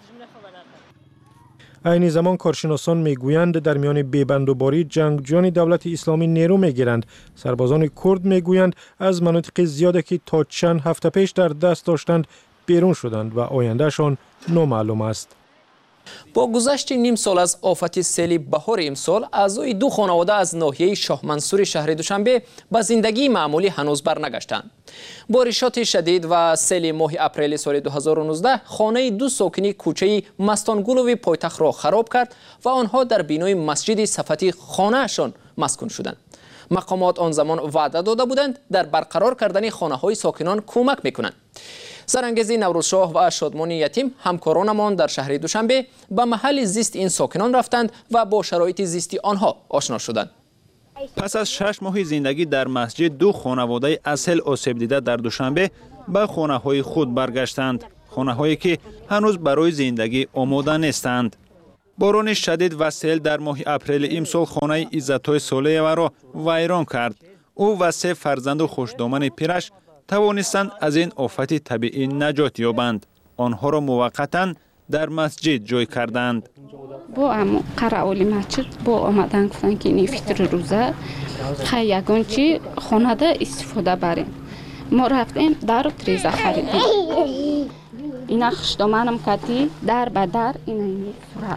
این زمان کارشناسان میگویند در میان بیبندوباری جنگجویان دولت اسلامی نیرو میگیرند. سربازان کرد میگویند از مناطق زیادی که تا چند هفته پیش در دست داشتند بیرون شدند و آیندهشان نامعلوم است. با گذشت نیم سال از آفت سیل بهار امسال اعضای دو خانواده از ناحیه شاه منصور شهر دوشنبه به زندگی معمولی هنوز برنگشتند. بارشات شدید و سیل ماه اپریل سال دو هزار و نوزده خانه دو ساکنی کوچه مستانگولوی پایتخت را خراب کرد و آنها در بینای مسجد صفتی خانهشان مسکون شدند. مقامات آن زمان وعده داده بودند در برقرار کردن خانه های ساکنان کمک میکنند. سرانگیز نوروزشاه و شادمان یتیم همکارانمان در شهر دوشنبه به محل زیست این ساکنان رفتند و با شرایط زیستی آنها آشنا شدند. پس از شش ماه زندگی در مسجد دو خانواده اصل آسیب دیده در دوشنبه به خانه های خود برگشتند. خانه هایی که هنوز برای زندگی آماده نیستند. باران شدید و سیل در ماه اپریل امسال خانه عزت‌های صالحی‌وا را ویران کرد. او و سه فرزند و خوشدامن پیرش توانستند از این آفت طبیعی نجات یابند. آنها را موقتا در مسجد جای کردند. با امو قرائولی مسجد با آمدن گفتن که این فطر روزه خیلی یگان چی خانه ده استفاده بریم. ما رفتیم در و تریزه خریدیم. اینا خوشدامنم کتی در به در این این صورت.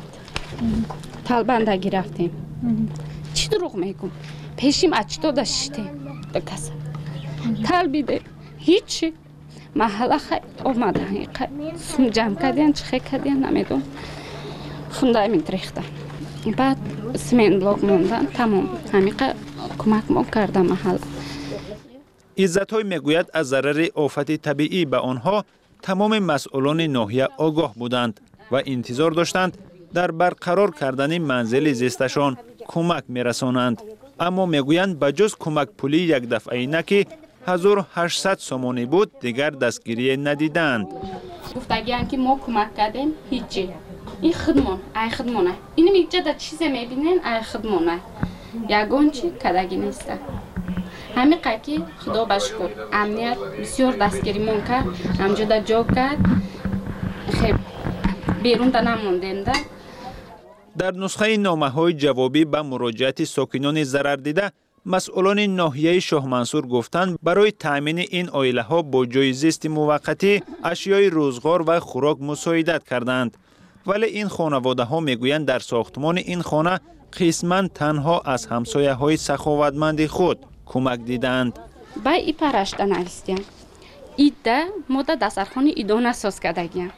талбандагӣ рафтем. Чӣ дурӯғ мегӯм? Пешим ачто даштем. Дакаса. Талбиде. Ҳичи. Маҳалла хай омада. Сум ҷамъ кардем, чӣ хай кардем намедонам. Фундамент рехта. Баъд смен блок мондан, тамом. Ҳамиқа кӯмак мо карда маҳалла. иззатҳой мегӯяд аз зарари офати табиӣ ба онҳо тамоми масъулони ноҳия огоҳ буданд ва интизор доштанд дар барқарор кардани манзили зисташон кӯмак мерасонанд. аммо мегӯянд ба ҷуз кӯмакпулӣ якдафъаина ки ҳазору ҳаштсад сомонӣ буд, дигар дастгирие надиданд. Гуфтагиянд ки мо кӯмак кардем, ҳичи. ин хидмон, ай хидмона. Иним иҷада чизе мебинен, ай хидмона. Ягон чи кадагӣ неста. ҳамиқа ки худо ба шукр амният бисёр дастгиримон кард, ҳамҷода ҷо кард. Хеб берунда намондемда. дар нусхаи номаҳои ҷавобӣ ба муроҷиати сокинони зарардида, масъулони ноҳияи Шоҳмансур гуфтанд барои таъмини ин оилаҳо бо ҷои зисти муваққатӣ ашёи рӯзғор ва хӯрок мусоидат карданд. вале ин хонаводаҳо мегӯянд дар сохтмони ин хона қисман танҳо аз ҳамсояҳои саховатманди худ кӯмак дидаанд. Ба ипарашда навистем. Идда мода дастархони идона соз кардагиям.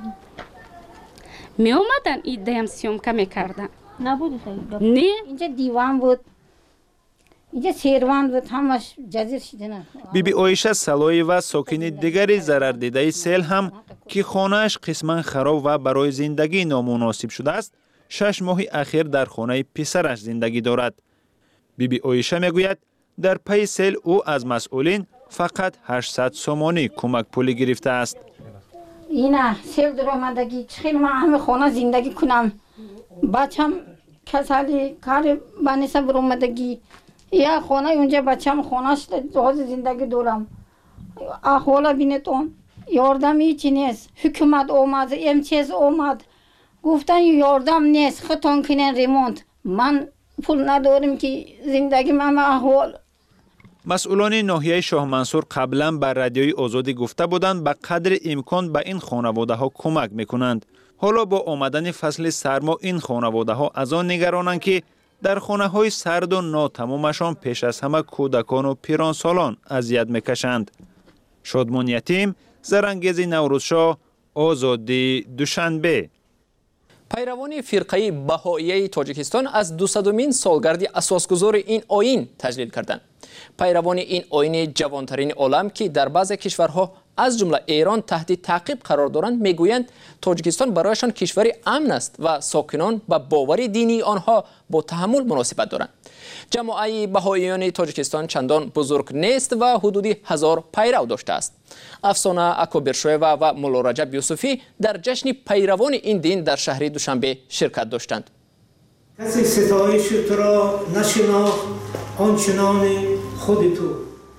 Меомадан иддаям сёмка мекардан. Набуд не инҷа диван буд. Инҷа серван буд, ҳамаш ҷазир шидана. биби Оиша Салоева сокини дигари зарардидаи сел ҳам ки хонааш қисман хароб ва барои зиндагӣ номуносиб шудааст, шаш моҳи ахир дар хонаи писараш зиндагӣ дорад. биби Оиша мегӯяд дар пайи сел ӯ аз масъулин фақат ҳаштсад сомонӣ кӯмакпулӣ гирифтааст. ина сел дуромадагӣ чӣ хел ман ҳами хона зиндагӣ кунам. бачам касали кари баниса буромадагӣ. я хона унҷа бачам хонаш ҳозир зиндагӣ дорам. аҳвола бинетон. ёрдам ҳичи нест. ҳукумат омад, мчс омад. гуфтан ёрдам нест, хитон кинен ремонт. ман пул надорим ки зиндагим ҳама аҳвол. масъулони ноҳияи Шоҳмансур қаблан ба радиои Озодӣ гуфта буданд ба қадри имкон ба ин хонаводаҳо кӯмак мекунанд. ҳоло бо омадани фасли сармо ин хонаводаҳо аз он нигаронанд ки дар хонаҳои сарду нотамомашон пеш аз ҳама кӯдакону пиронсолон азият мекашанд. Шодмон Ятим, Зарангези Наврӯзшоҳ, Озодӣ, Душанбе. пайравони фирқаи баҳоияи Тоҷикистон аз дусадумин солгарди асосгузори ин оин таҷлил карданд. пайравони ин оини ҷавонтарини олам ки дар баъзе кишварҳо аз ҷумла Эрон таҳти таъқиб қарор доранд, мегӯянд Тоҷикистон барояшон кишвари амн аст ва сокинон ба бовари динии онҳо бо таҳаммул муносибат доранд. ҷамоаи баҳоиёни Тоҷикистон чандон бузург нест ва ҳудуди ҳазор пайрав доштааст. Афсона Акобиршоева ва Мулло Раҷаб Юсуфӣ дар ҷашни пайравони ин дин дар шаҳри Душанбе ширкат доштанд. کسی ستایش تو را نشناخت آنچنان خود تو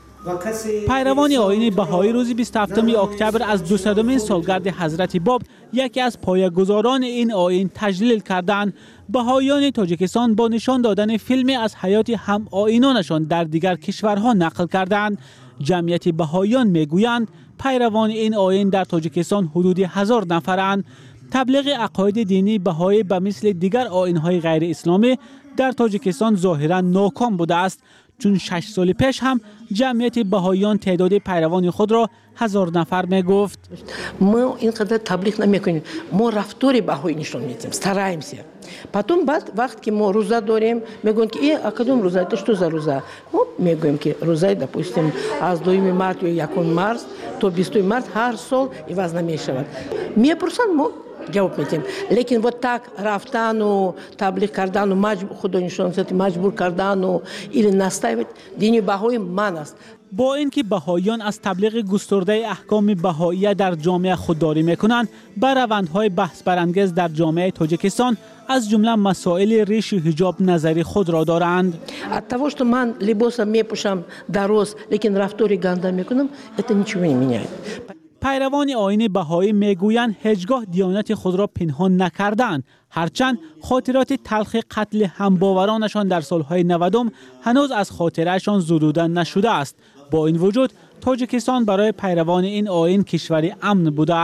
پیروان آیین بهایی روز بیست و هفتم اکتبر از دوصدمین سالگرد حضرت باب یکی از پایه‌گذاران این آیین تجلیل کردند. بهاییان تاجیکستان با نشان دادن فیلمی از حیات هم آیینانشان در دیگر کشورها نقل کردند. جمعیت بهاییان میگویند پیروان این آیین در تاجیکستان حدود هزار نفرند. تبلیغ عقاید دینی بهایی به مثل دیگر آیین‌های غیر اسلامی در تاجیکستان ظاهراً ناکام بوده است، چون شش سال پیش هم جمعیت بهاییان تعداد پیروان خود را هزار نفر می گفت. ما اینقدر تبلیغ نمی کنیم، ما رفتار بهایی نشون میدیم، стараемся. Потом بعد وقت که ما روزه داریم میگن که این کدوم روزه است، що за روزه؟ ما میگیم که روزه допустим از دوم مارس یا یکم مارس تا بیستم مارس هر سال عوض نمیشود. میپرسن ما جواب میدیم. لیکن вот так رفتن و تبلیغ کردن و مجبور خدا نشون داد مجبور کردن و این نستایید دین بهایی من است. با اینکه بهاییان از تبلیغ گسترده احکام بهایی در جامعه خودداری میکنند، بر روندهای بحث برانگیز در جامعه تاجیکستان از جمله مسائل ریش حجاب نظری خود را دارند. от того что من لباسم میپوشم درست لیکن رفتاری گنده میکنم это ничего не меняет. پیروان آیین بهایی میگویند هیچگاه دیانت خود را پنهان نکردند، هرچند خاطرات تلخ قتل همباورانشان در سالهای نودم هنوز از خاطرهشان زدوده نشده است. با این وجود تاجیکستان برای پیروان این آیین کشوری امن بوده است.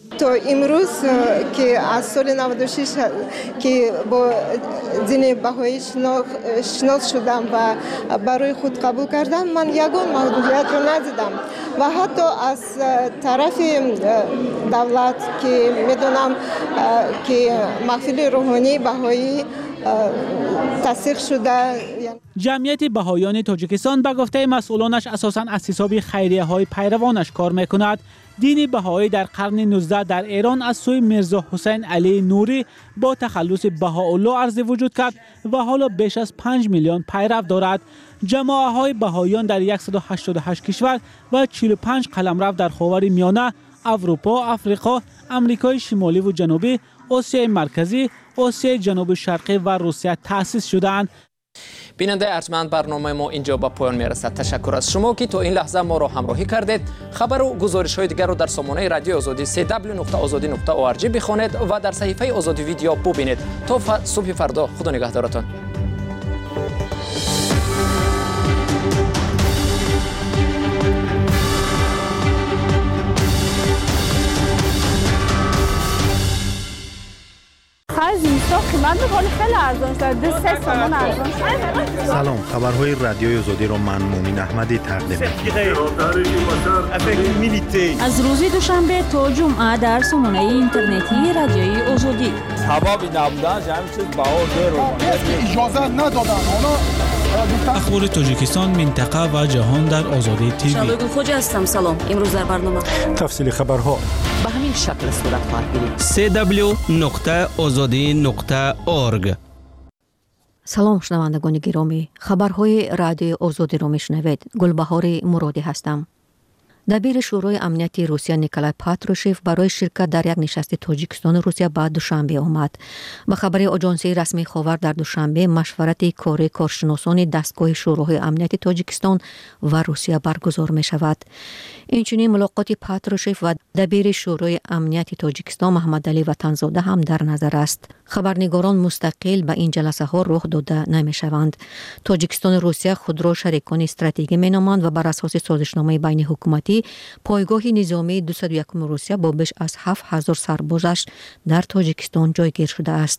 تا امروز که از سال نود و شش که با دین بهایی شناس شدم و برای خود قبول کردم، من یگان محدودیت رو ندیدم و حتی از طرف دولت که میدونم که محفل روحانی بهایی تصدیق شده. جمعیت بهایان تاجیکستان به گفته مسئولانش اساساً از حساب خیریه های پیروانش کار میکند. دین بهایی در قرن نوزدهم در ایران از سوی میرزا حسین علی نوری با تخلص بهاءالله عرض وجود کرد و حالا بیش از پنج میلیون پیرو دارد. جماعه های بهایان در صد و هشتاد و هشت کشور و چهل و پنج قلمرو در خاور میانه، اروپا، افریقا، امریکای شمالی و جنوبی، آسیای مرکزی، آسیای جنوب شرقی و روسیه تأسیس شدند. بیننده ارجمند، برنامه ما اینجا به پایان میرسد. تشکر از شما که تا این لحظه ما را همراهی کردید. خبر و گزارش های دیگر رو در سامانه رادیو آزادی سی دبلیو نقطه آزادی نقطه او آر جی بخوانید و در صحیفه آزادی ویدیو ببینید. تا صبح فردا، خدا نگهدارتان. سلام، خبرهای رادیوی آزادی رو من مومن احمدی تقدیم می‌کنم. از روز دوشنبه تا جمعه در سامانه اینترنتی رادیوی آزادی. حبابی نبودن جمعی چیز بهار رو اجازه ندادن. اخبار تاجیکستان، منطقه و جهان در آزادی تیوی. شادو خوجا هستم. سلام. امروز در برنامه تفصیل خبرها به همین شکل صورت خواهد گرفت. سی دبلیو نقطه آزادی نقطه اورگ. سلام شنوندگان گرامی، خبرهای رادیو آزادی رو میشنوید. گلبهار مرادی هستم. دبیر شورای امنیتی روسیه نیکولای پاتروشف برای شرکت در یک نشست تاجیکستان روسیه بعد دوشنبه آمد. به خبر آژانسی رسمی خاور در دوشنبه مشورت کار کارشناسان دستگاه شورای امنیتی تاجیکستان و روسیه برگزار می شود. اینچنین ملاقات پاتروشف و دبیر شورای امنیتی تاجیکستان محمد علی وطنزاده هم در نظر است. خبرنگاران مستقل به این جلسه ها راه داده نمی شوند. تاجیکستان و روسیه خود را شریکان استراتژیکی می نامند و بر اساس سازشنامه بین حکومتی پایگاه نظامی دویست و یک روسیه با بیش از هفت هزار سربازش در تاجیکستان جایگیر شده است.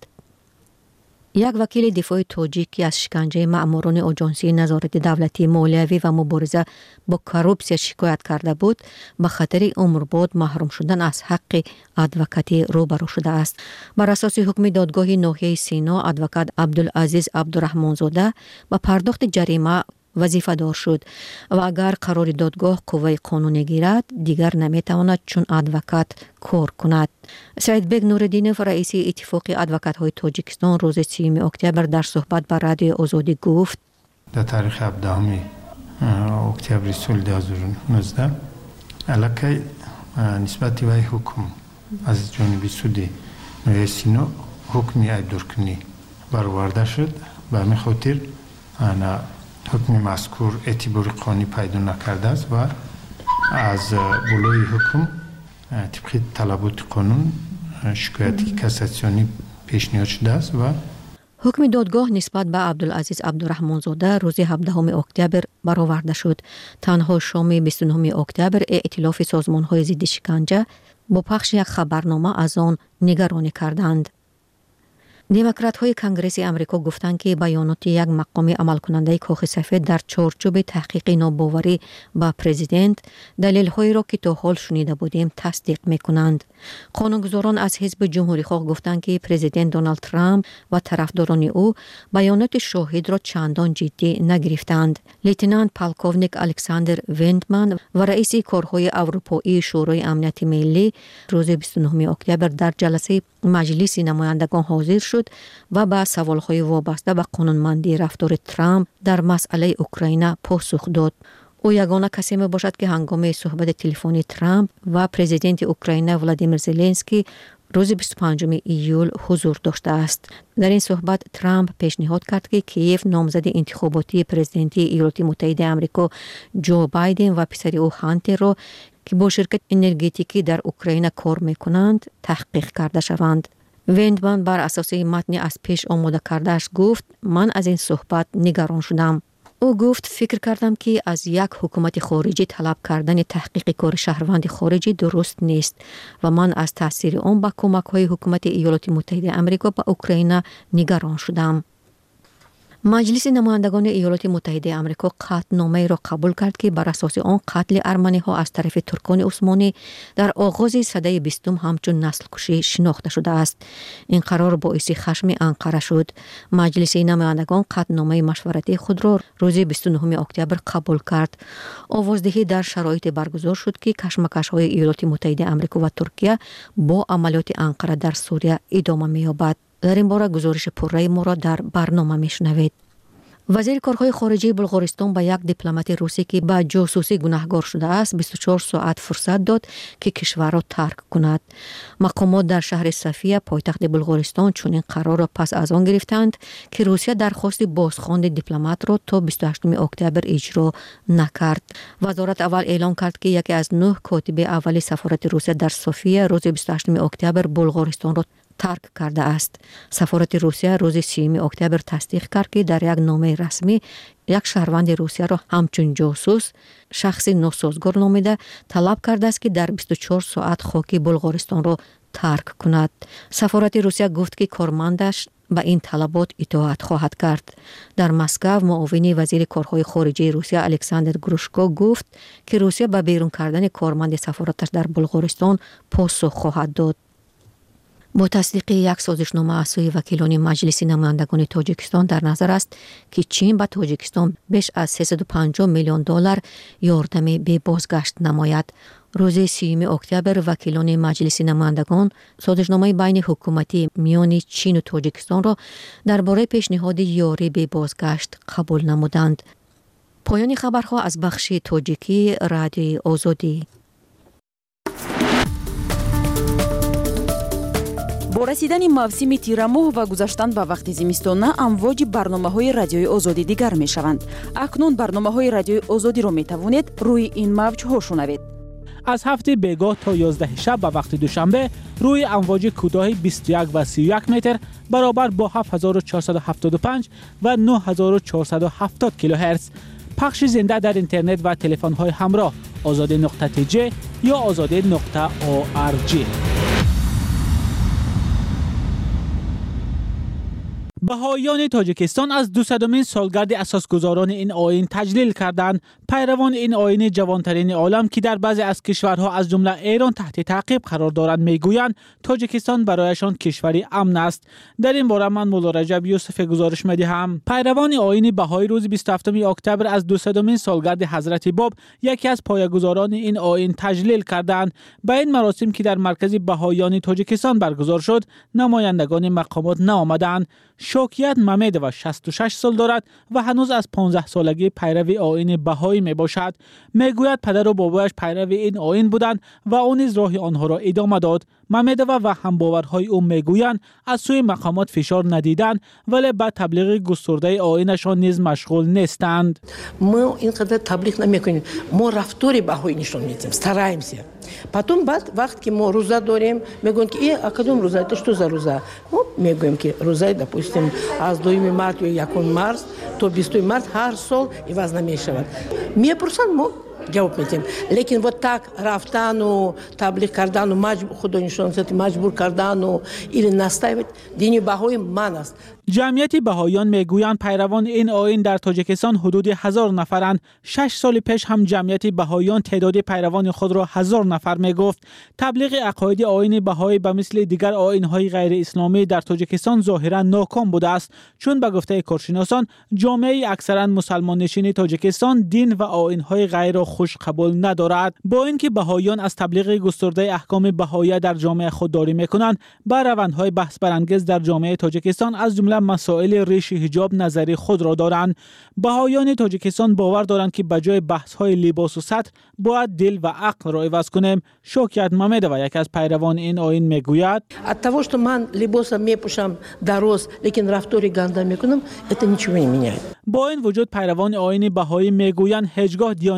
یک وکیل دفاع تاجیکی از شکنجه مأموران آژانسی نظارت دولتی مالیوی و مبارزه با کروپسیا شکایت کرده بود، به خاطر عمرباد محروم شدن از حق ادوکاتی روبرو شده است. بر اساس حکم دادگاه ناحیه سینا، ادوکات عبدالعزیز عبدالرحمنزاده با پرداخت جریمه وظیفه دار شد و اگر قرار دادگاه قوه قانونی گیرد دیگر نمیتواند چون ادوکات کار کند. سعید بیگ نوردینوف رئیس اتفاق ادوکات های تاجیکستان روز سیوم اکتبر در صحبت با رادیو آزادی گفت در تاریخ هفدهم اکتبر سال دو هزار و نوزده علاقه نسبت به حکم از جانب سود نوحه سینا حکمی ایبدارکنی برآورده شد. به همین خاطر انا حکم مذکور اعتبار قانونی پیدا نکرده است و از بالای حکم طبق طلبات قانون شکایت کاساسیونی پیشنهاد شده است. و حکم دادگاه نسبت به عبدالعزیز عبدالرحمنزاده روز هفدهم اکتبر برآورده شد. تنها شام بیست و نهم اکتبر ائتلاف سازمان‌های ضد شکنجه با پخش یک خبرنامه از آن نگرانی کردند. دموکرات های کنگره امریکا گفتند که بیانات یک مقام عمل کننده کاخ سفید در چارچوب تحقیق ناباوری با پرزیدنت دلیل هایی را که تا حال شنیده بودیم تصدیق می کنند. قانونگذاران از حزب جمهوری خواه گفتند که پرزیدنت دونالد ترامپ و طرفداران او بیانات شاهد را چندان جدی نگرفتند. لیتنانت پالکوونیک الکساندر ویندمن و رئیس کارهای اروپایی شورای امنیت ملی روز بیست و نهم اکتبر در جلسه مجلس نمایندگان حاضر شد و به سوالهای وابسته به قانونمندی رفتار ترامپ در مسئله اوکراین پاسخ داد. او یگانه کسی می باشد که هنگام صحبت تلفنی ترامپ و پرزیدنت اوکراین ولادیمیر زلنسکی روز بیست و پنجم ایول حضور داشته است. در این صحبت ترامپ پیشنهاد کرد که کیف نامزد انتخاباتی پرزیدنتی ایالات متحده آمریکا جو بایدن و پسر او هانتر را که با شرکت انرژتیکی در اوکراین کار میکنند تحقیق کرده شوند. ویندمن بر اساس متنی از پیش آماده کردهش گفت من از این صحبت نگران شدم. او گفت فکر کردم که از یک حکومت خارجی طلب کردن تحقیق کار شهروند خارجی درست نیست و من از تاثیر آن با کمک های حکومت ایالات متحده آمریکا به اوکراین نگران شدم. مجلس نمایندگان ایالات متحده آمریکا قطعنامه را قبول کرد که بر اساس آن قتل ارمنی ها از طرف ترکان عثمانی در آغاز سده بیستم همچون نسل کشی شناخته شده است. این قرار باعث خشم انقره شد. مجلس نمایندگان قطعنامه مشورتی خود را روز بیست و نه اکتبر قبول کرد. آوازدهی در شرایط برگزار شد که کشمکش های ایالات متحده آمریکا و ترکیه با عملیات انقره در سوریه ادامه می‌یابد. در این باره گزارش پررأی ما را در برنامه میشنوید. وزیر کارهای خارجه بلغارستان به یک دیپلمات روسی که به جاسوسی گناهکار شده است بیست و چهار ساعت فرصت داد که کشور را ترک کند. مقامات در شهر صفیه پایتخت بلغارستان چنین قرار را پس از آن گرفتند که روسیه درخواست بازخواند دیپلمات را تا بیست و هشتم اکتبر اجرا نکرد. وزارت اول اعلام کرد که یکی از نه کاتب اول سفارت روسیه در صفیه روز بیست و هشتم اکتبر بلغارستان را ترک کرده است. سفارت روسیه روز سیوم اکتبر تصدیق کرد که در یک نامه رسمی یک شهروند روسیه را همچون جاسوس شخص ناسازگار نامیده طلب کرده است که در بیست و چهار ساعت خاک بلغارستان را ترک کند. سفارت روسیه گفت که کارمندش به این طلبات اطاعت خواهد کرد. در مسکو معاون وزیر کارهای خارجه روسیه الکساندر گروشکو گفت که روسیه به بیرون کردن کارمند سفارتش در بلغارستان پاسخ خواهد داد. با تصدیق یک سازشنامه از سوی وکیلان مجلس نمایندگان تاجیکستان در نظر است که چین به تاجیکستان بیش از سیصد و پنجاه میلیون دلار یاردم به بازگشت نماید. روز سیوم اکتبر وکیلان مجلس نمایندگان سازشنامه بین حکومتی میان چین و تاجیکستان را درباره پیشنهاد یاری به بازگشت قبول نمودند. پایان خبرها از بخش تاجیکی رادیوی آزادی. با رسیدن موسم تیر ماه و گذشتن به وقت زمستانه امواج برنامه‌های رادیوی آزادی دیگر می‌شوند. اکنون برنامه‌های رادیوی آزادی را می‌توانید روی این موج‌ها شنوید. از هفته بیگاه تا یازده شب به وقت دوشنبه روی امواج کوتاه بیست و یک و سی و یک متر برابر با هفت هزار و چهارصد و هفتاد و پنج و نه هزار و چهارصد و هفتاد کیلوهرتز پخش زنده در اینترنت و تلفن‌های همراه آزادی نقطه تی جی یا آزادی نقطه او آر جی. بهاییان تاجیکستان از دوصدمین سالگرد اساسگزاران این آیین تجلیل کردند. پیروان این آیین جوانترین عالم که در بعضی از کشورها از جمله ایران تحت تعقیب قرار دارند میگویند تاجیکستان برایشان کشوری امن است. در این باره من مولا رجب یوسف گزارش می‌دهم. پیروان آیین بهایی روز بیست و هفتم اکتبر از دوصدمین سالگرد حضرت باب یکی از پایه‌گذاران این آیین تجلیل کردند. به این مراسم که در مرکز بهاییان تاجیکستان برگزار شد نمایندگان مقامات نآمدند. شوکیت ممدووا شصت و شش سال دارد و هنوز از پانزده سالگی پیروی آیین بهایی می باشد. میگوید پدر و بابایش پیروی این آیین بودند و او نیز راه آنها را ادامه داد. ممدووا و همباورهای او میگویند از سوی مقامات فشار ندیدند ولی به تبلیغ گسترده آیینشان نیز مشغول نیستند. ما اینقدر تبلیغ نمیکنیم. ما رفتار بهایی نشون میدیم. стараемся. Потом بعد وقت که ما روزه داریم میگن که این کدوم روزه است تو за روزه. ما میگویم که روزه допустим از دوم مارس یا یکم مارس تا بیستم مارس هر سال عوض نمیشود. میپرسن ما جواب میدیم. لیکن вот так رفتن و تبلیغ کردن و مجبور خدا نشون مجبور کردن و или настаивать دین بهایی من است. جمعیت بهاییان میگویند پیروان این آیین در تاجیکستان حدود هزار نفرند. شش سال پیش هم جمعیت بهاییان تعداد پیروان خود را هزار نفر میگفت. تبلیغ عقاید آیین بهایی به مثل دیگر آیین‌های غیر اسلامی در تاجیکستان ظاهرا ناکام بوده است، چون به گفته کارشناسان جامعه اکثرا مسلمان نشین تاجیکستان دین و آیین‌های غیر را خوش قبول ندارد. با اینکه بهاییان از تبلیغ گسترده احکام بهایی در جامعه خودداری میکنند، بر روندهای بحث برانگیز در جامعه تاجیکستان از جمله مسائل ریش حجاب نظری خود را دارند. بهاییان تاجیکستان باور دارند که به جای بحث‌های لباس و سطر باید دل و عقل را عوض کنیم. شوکیت ممدووا یک از پیروان این آیین میگوید от того что من لباس میپوشم درست لیکن رفتاری گنده میکنم это ничего не меняет. با این وجود پیروان آیین بهایی میگویند هیچگاه دیانت خود را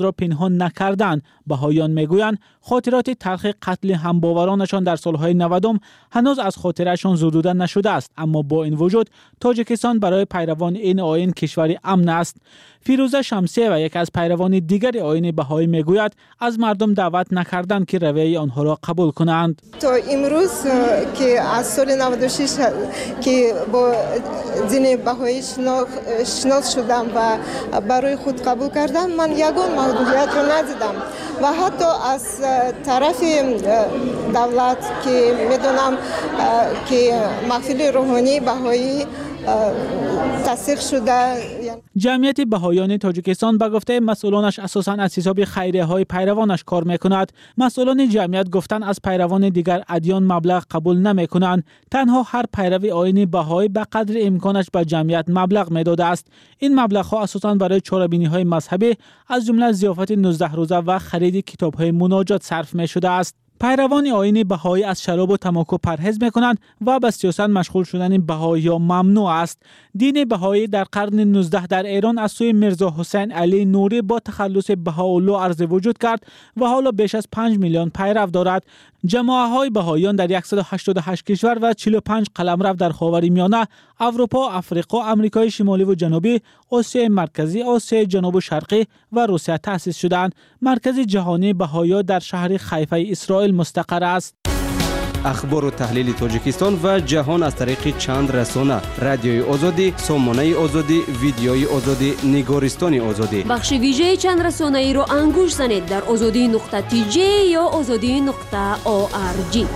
را پنهان نکردند. بهاییان میگویند خاطرات تلخ قتل همباورانشان در سالهای نودم هنوز از خاطرشان زدوده نشده است، اما با این وجود تاجیکستان برای پیروان این آیین کشوری امن است. فیروزه شمسیه و یک از پیروان دیگر آیین بهایی میگوید از مردم دعوت نکردند که رویه آنها را قبول کنند. تا امروز که از سال نود و شش که با دین بهایی شناس شدم و برای خود قبول کردم، من یگان محدودیت را ندیدم و حتی از طرف دولت که میدونم که محفل روحانی بهایی تصدیق شده. جمعیت بهاییان تاجیکستان به گفته مسئولانش اساساً از حساب خیریه های پیروانش کار میکند. مسئولان جمعیت گفتند از پیروان دیگر ادیان مبلغ قبول نمیکنند. تنها هر پیروی آیین بهایی به قدر امکانش به جمعیت مبلغ میداده است. این مبلغ ها اساساً برای چاره‌بینی های مذهبی از جمله ضیافت نوزده روزه و خرید کتاب های مناجات صرف می شده است. پیروان آیین بهایی از شراب و تماکو پرهیز میکنند و به سیاست مشغول شدن بهایی ممنوع است. دین بهایی در قرن نوزدهم در ایران از سوی میرزا حسین علی نوری با تخلص بهاءالله عرض وجود کرد و حالا بیش از پنج میلیون پیرو دارد. جماعه های بهاییان در صد و هشتاد و هشت کشور و چهل و پنج قلمرو در خاورمیانه، اروپا، افریقا، آمریکای شمالی و جنوبی، آسیای مرکزی، آسیای جنوب و شرقی و روسیه تأسیس شدند. مرکز جهانی بهایی در شهر خیفه اسرائیل مستقر است. اخبار و تحلیل تاجیکستان و جهان از طریق چند رسانه: رادیوی آزادی، سامانه آزادی، ویدیوی آزادی، نگارستان آزادی. بخش ویژه چند رسانه ای را انگوش زنید در آزادی نقطه تی جی یا آزادی نقطه او آر جی.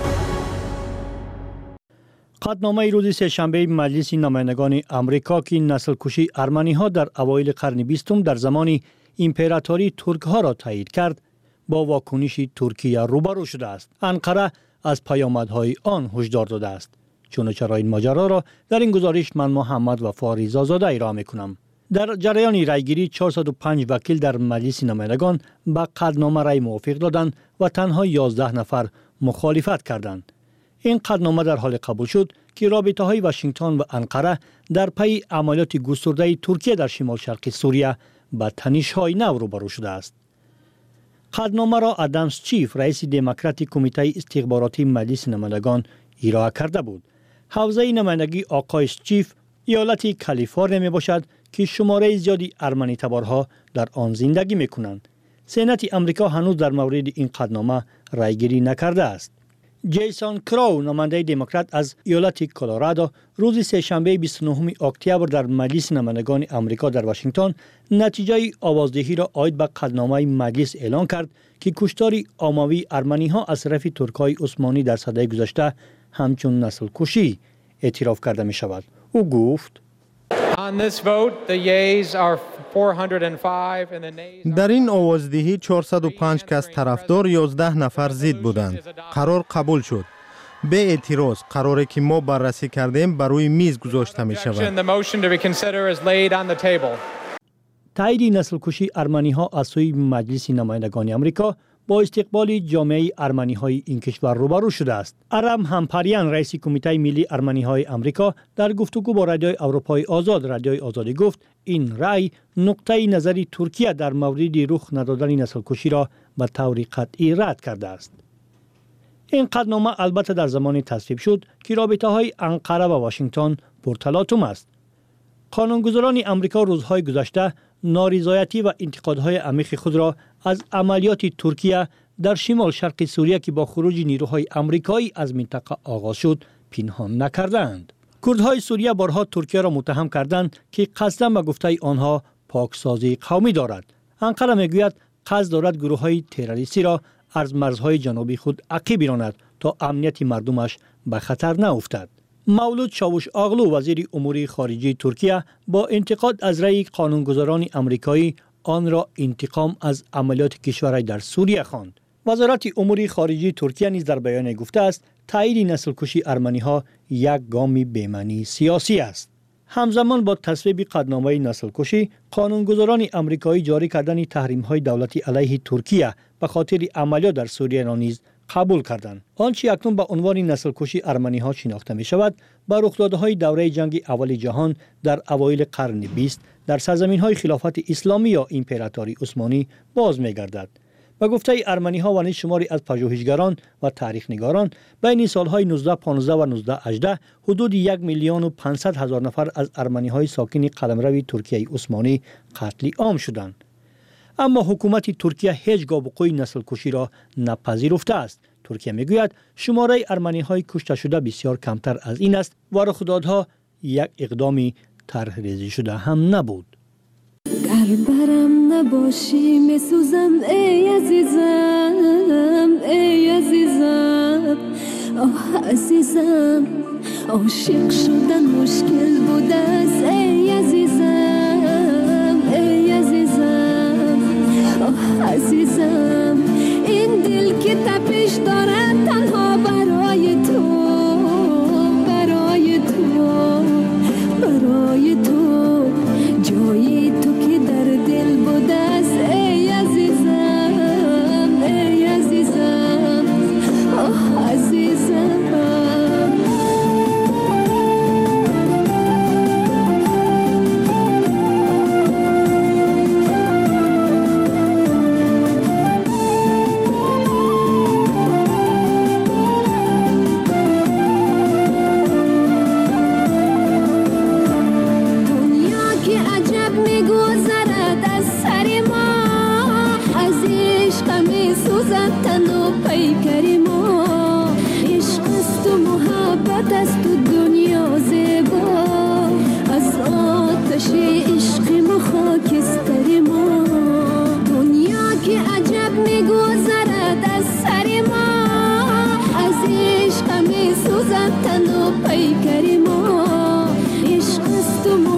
قطعنامه روز سه‌شنبه مجلس نمایندگان آمریکا که نسل کشی ارمنی ها در اوایل قرن بیستم در زمان امپراتوری ترک ها را تایید کرد، با واکنش ترکیه روبرو شده است. انقره از پیامدهای آن هشدار داده است. چنانچه این ماجرا را در این گزارش من محمد وفا ریزازاده ارائه می‌کنم. در جریان رایگیری چهارصد و پنج وکیل در مجلس نمایندگان به قطعنامه رای موافق دادند و تنها یازده نفر مخالفت کردند. این قطعنامه در حال قبول شد که رابطه‌های واشنگتن و انقره در پی عملیات گسترده ترکیه در شمال شرقی سوریه به تنش‌های نو روبرو شده است. قطعنامه را آدم اسچیف، رئیس دموکرات کمیته استخباراتی مجلس نمایندگان ارائه کرده بود. حوزه نمایندگی آقای اسچیف ایالت کالیفرنیا می باشد که شماره زیادی ارمنی تبارها در آن زندگی می کنند. سنت آمریکا هنوز در مورد این قطعنامه رایگیری نکرده است. جیسون کراو، نماینده دموکرات از ایالت کلرادو، روز سه‌شنبه بیست و نهم اکتبر در مجلس نمایندگان آمریکا در واشنگتن نتیجه آوازدهی را عاید به قطعنامه مجلس اعلان کرد که کشتار عمومی ارمنی ها از طرف ترک‌های عثمانی در سده گذشته همچون نسل کشی اعتراف کرده می شود. او گفت: در این آوازدهی چهارصد و پنج کس طرفدار، یازده نفر ضد بودند. قرار قبول شد. به اعتراض قراره که ما بررسی کردیم بر روی میز گذاشته می شود. تایید نسل کشی ارمنی ها از سوی مجلس نمایندگان آمریکا با استقبال جامعه ارمنی های این کشور روبرو شده است. ارم همپریان، رئیس کمیته ملی ارمنی های آمریکا، در گفتگو با رادیوی اروپای آزاد رادیوی آزادی گفت این رأی نقطه نظری ترکیه در مورد رخ ندادن نسل کشی را به طور قطعی رد کرده است. این قطعنامه البته در زمان تصویب شد که رابطه های انقره و واشنگتن پرتلاطم است. قانونگذاران آمریکا روزهای گذشته نارضایتی و انتقادهای عمیق خود را از عملیات ترکیه در شمال شرق سوریه که با خروج نیروهای آمریکایی از منطقه آغاز شد پنهان نکردند. کردهای سوریه بارها ترکیه را متهم کردند که قصداً به گفته آنها پاکسازی قومی دارد. انقره میگوید قصد دارد گروه‌های تروریستی را از مرزهای جنوبی خود عقب راند تا امنیت مردمش به خطر نیفتد. مولود چاوش آغلو، وزیر امور خارجه ترکیه، با انتقاد از رأی قانونگذاران آمریکایی آن را انتقام از عملیات کشورهای در سوریه خواند. وزارت امور خارجه ترکیه نیز در بیان گفته است تایید نسل کشی ارمنی ها یک گام بی‌معنی سیاسی است. همزمان با تصویب قطعنامه نسل کشی، قانونگذاران آمریکایی جاری کردن تحریم های دولتی علیه ترکیه به خاطر عملیات در سوریه را نیز قبول کردند. آنچه اکنون به عنوان نسل کشی ارمنی ها شناخته می شود، با رخدادهای دوره جنگ اول جهان در اوایل قرن بیست در سرزمین های خلافت اسلامی یا امپراتوری عثمانی باز می گردد. به گفته ارمنی ها و نیز شماری از پژوهشگران و تاریخ نگاران، بین سالهای نوزده پانزده و نوزده هجده حدود یک میلیون و پانصد هزار نفر از ارمنی های ساکن قلمرو ترکیه عثمانی قتل عام شدند. اما حکومت ترکیه هیچگاه وقوع نسل کشی را نپذیرفته است. ترکیه میگوید شماره ارمنی های کشته شده بسیار کمتر از این است و رخدادها یک اقدامی طرح ریزی شده هم نبود. گر برم نباشی میسوزم ای عزیزم، ای عزیزم، آه عزیزم، عاشق شدن مشکل بوده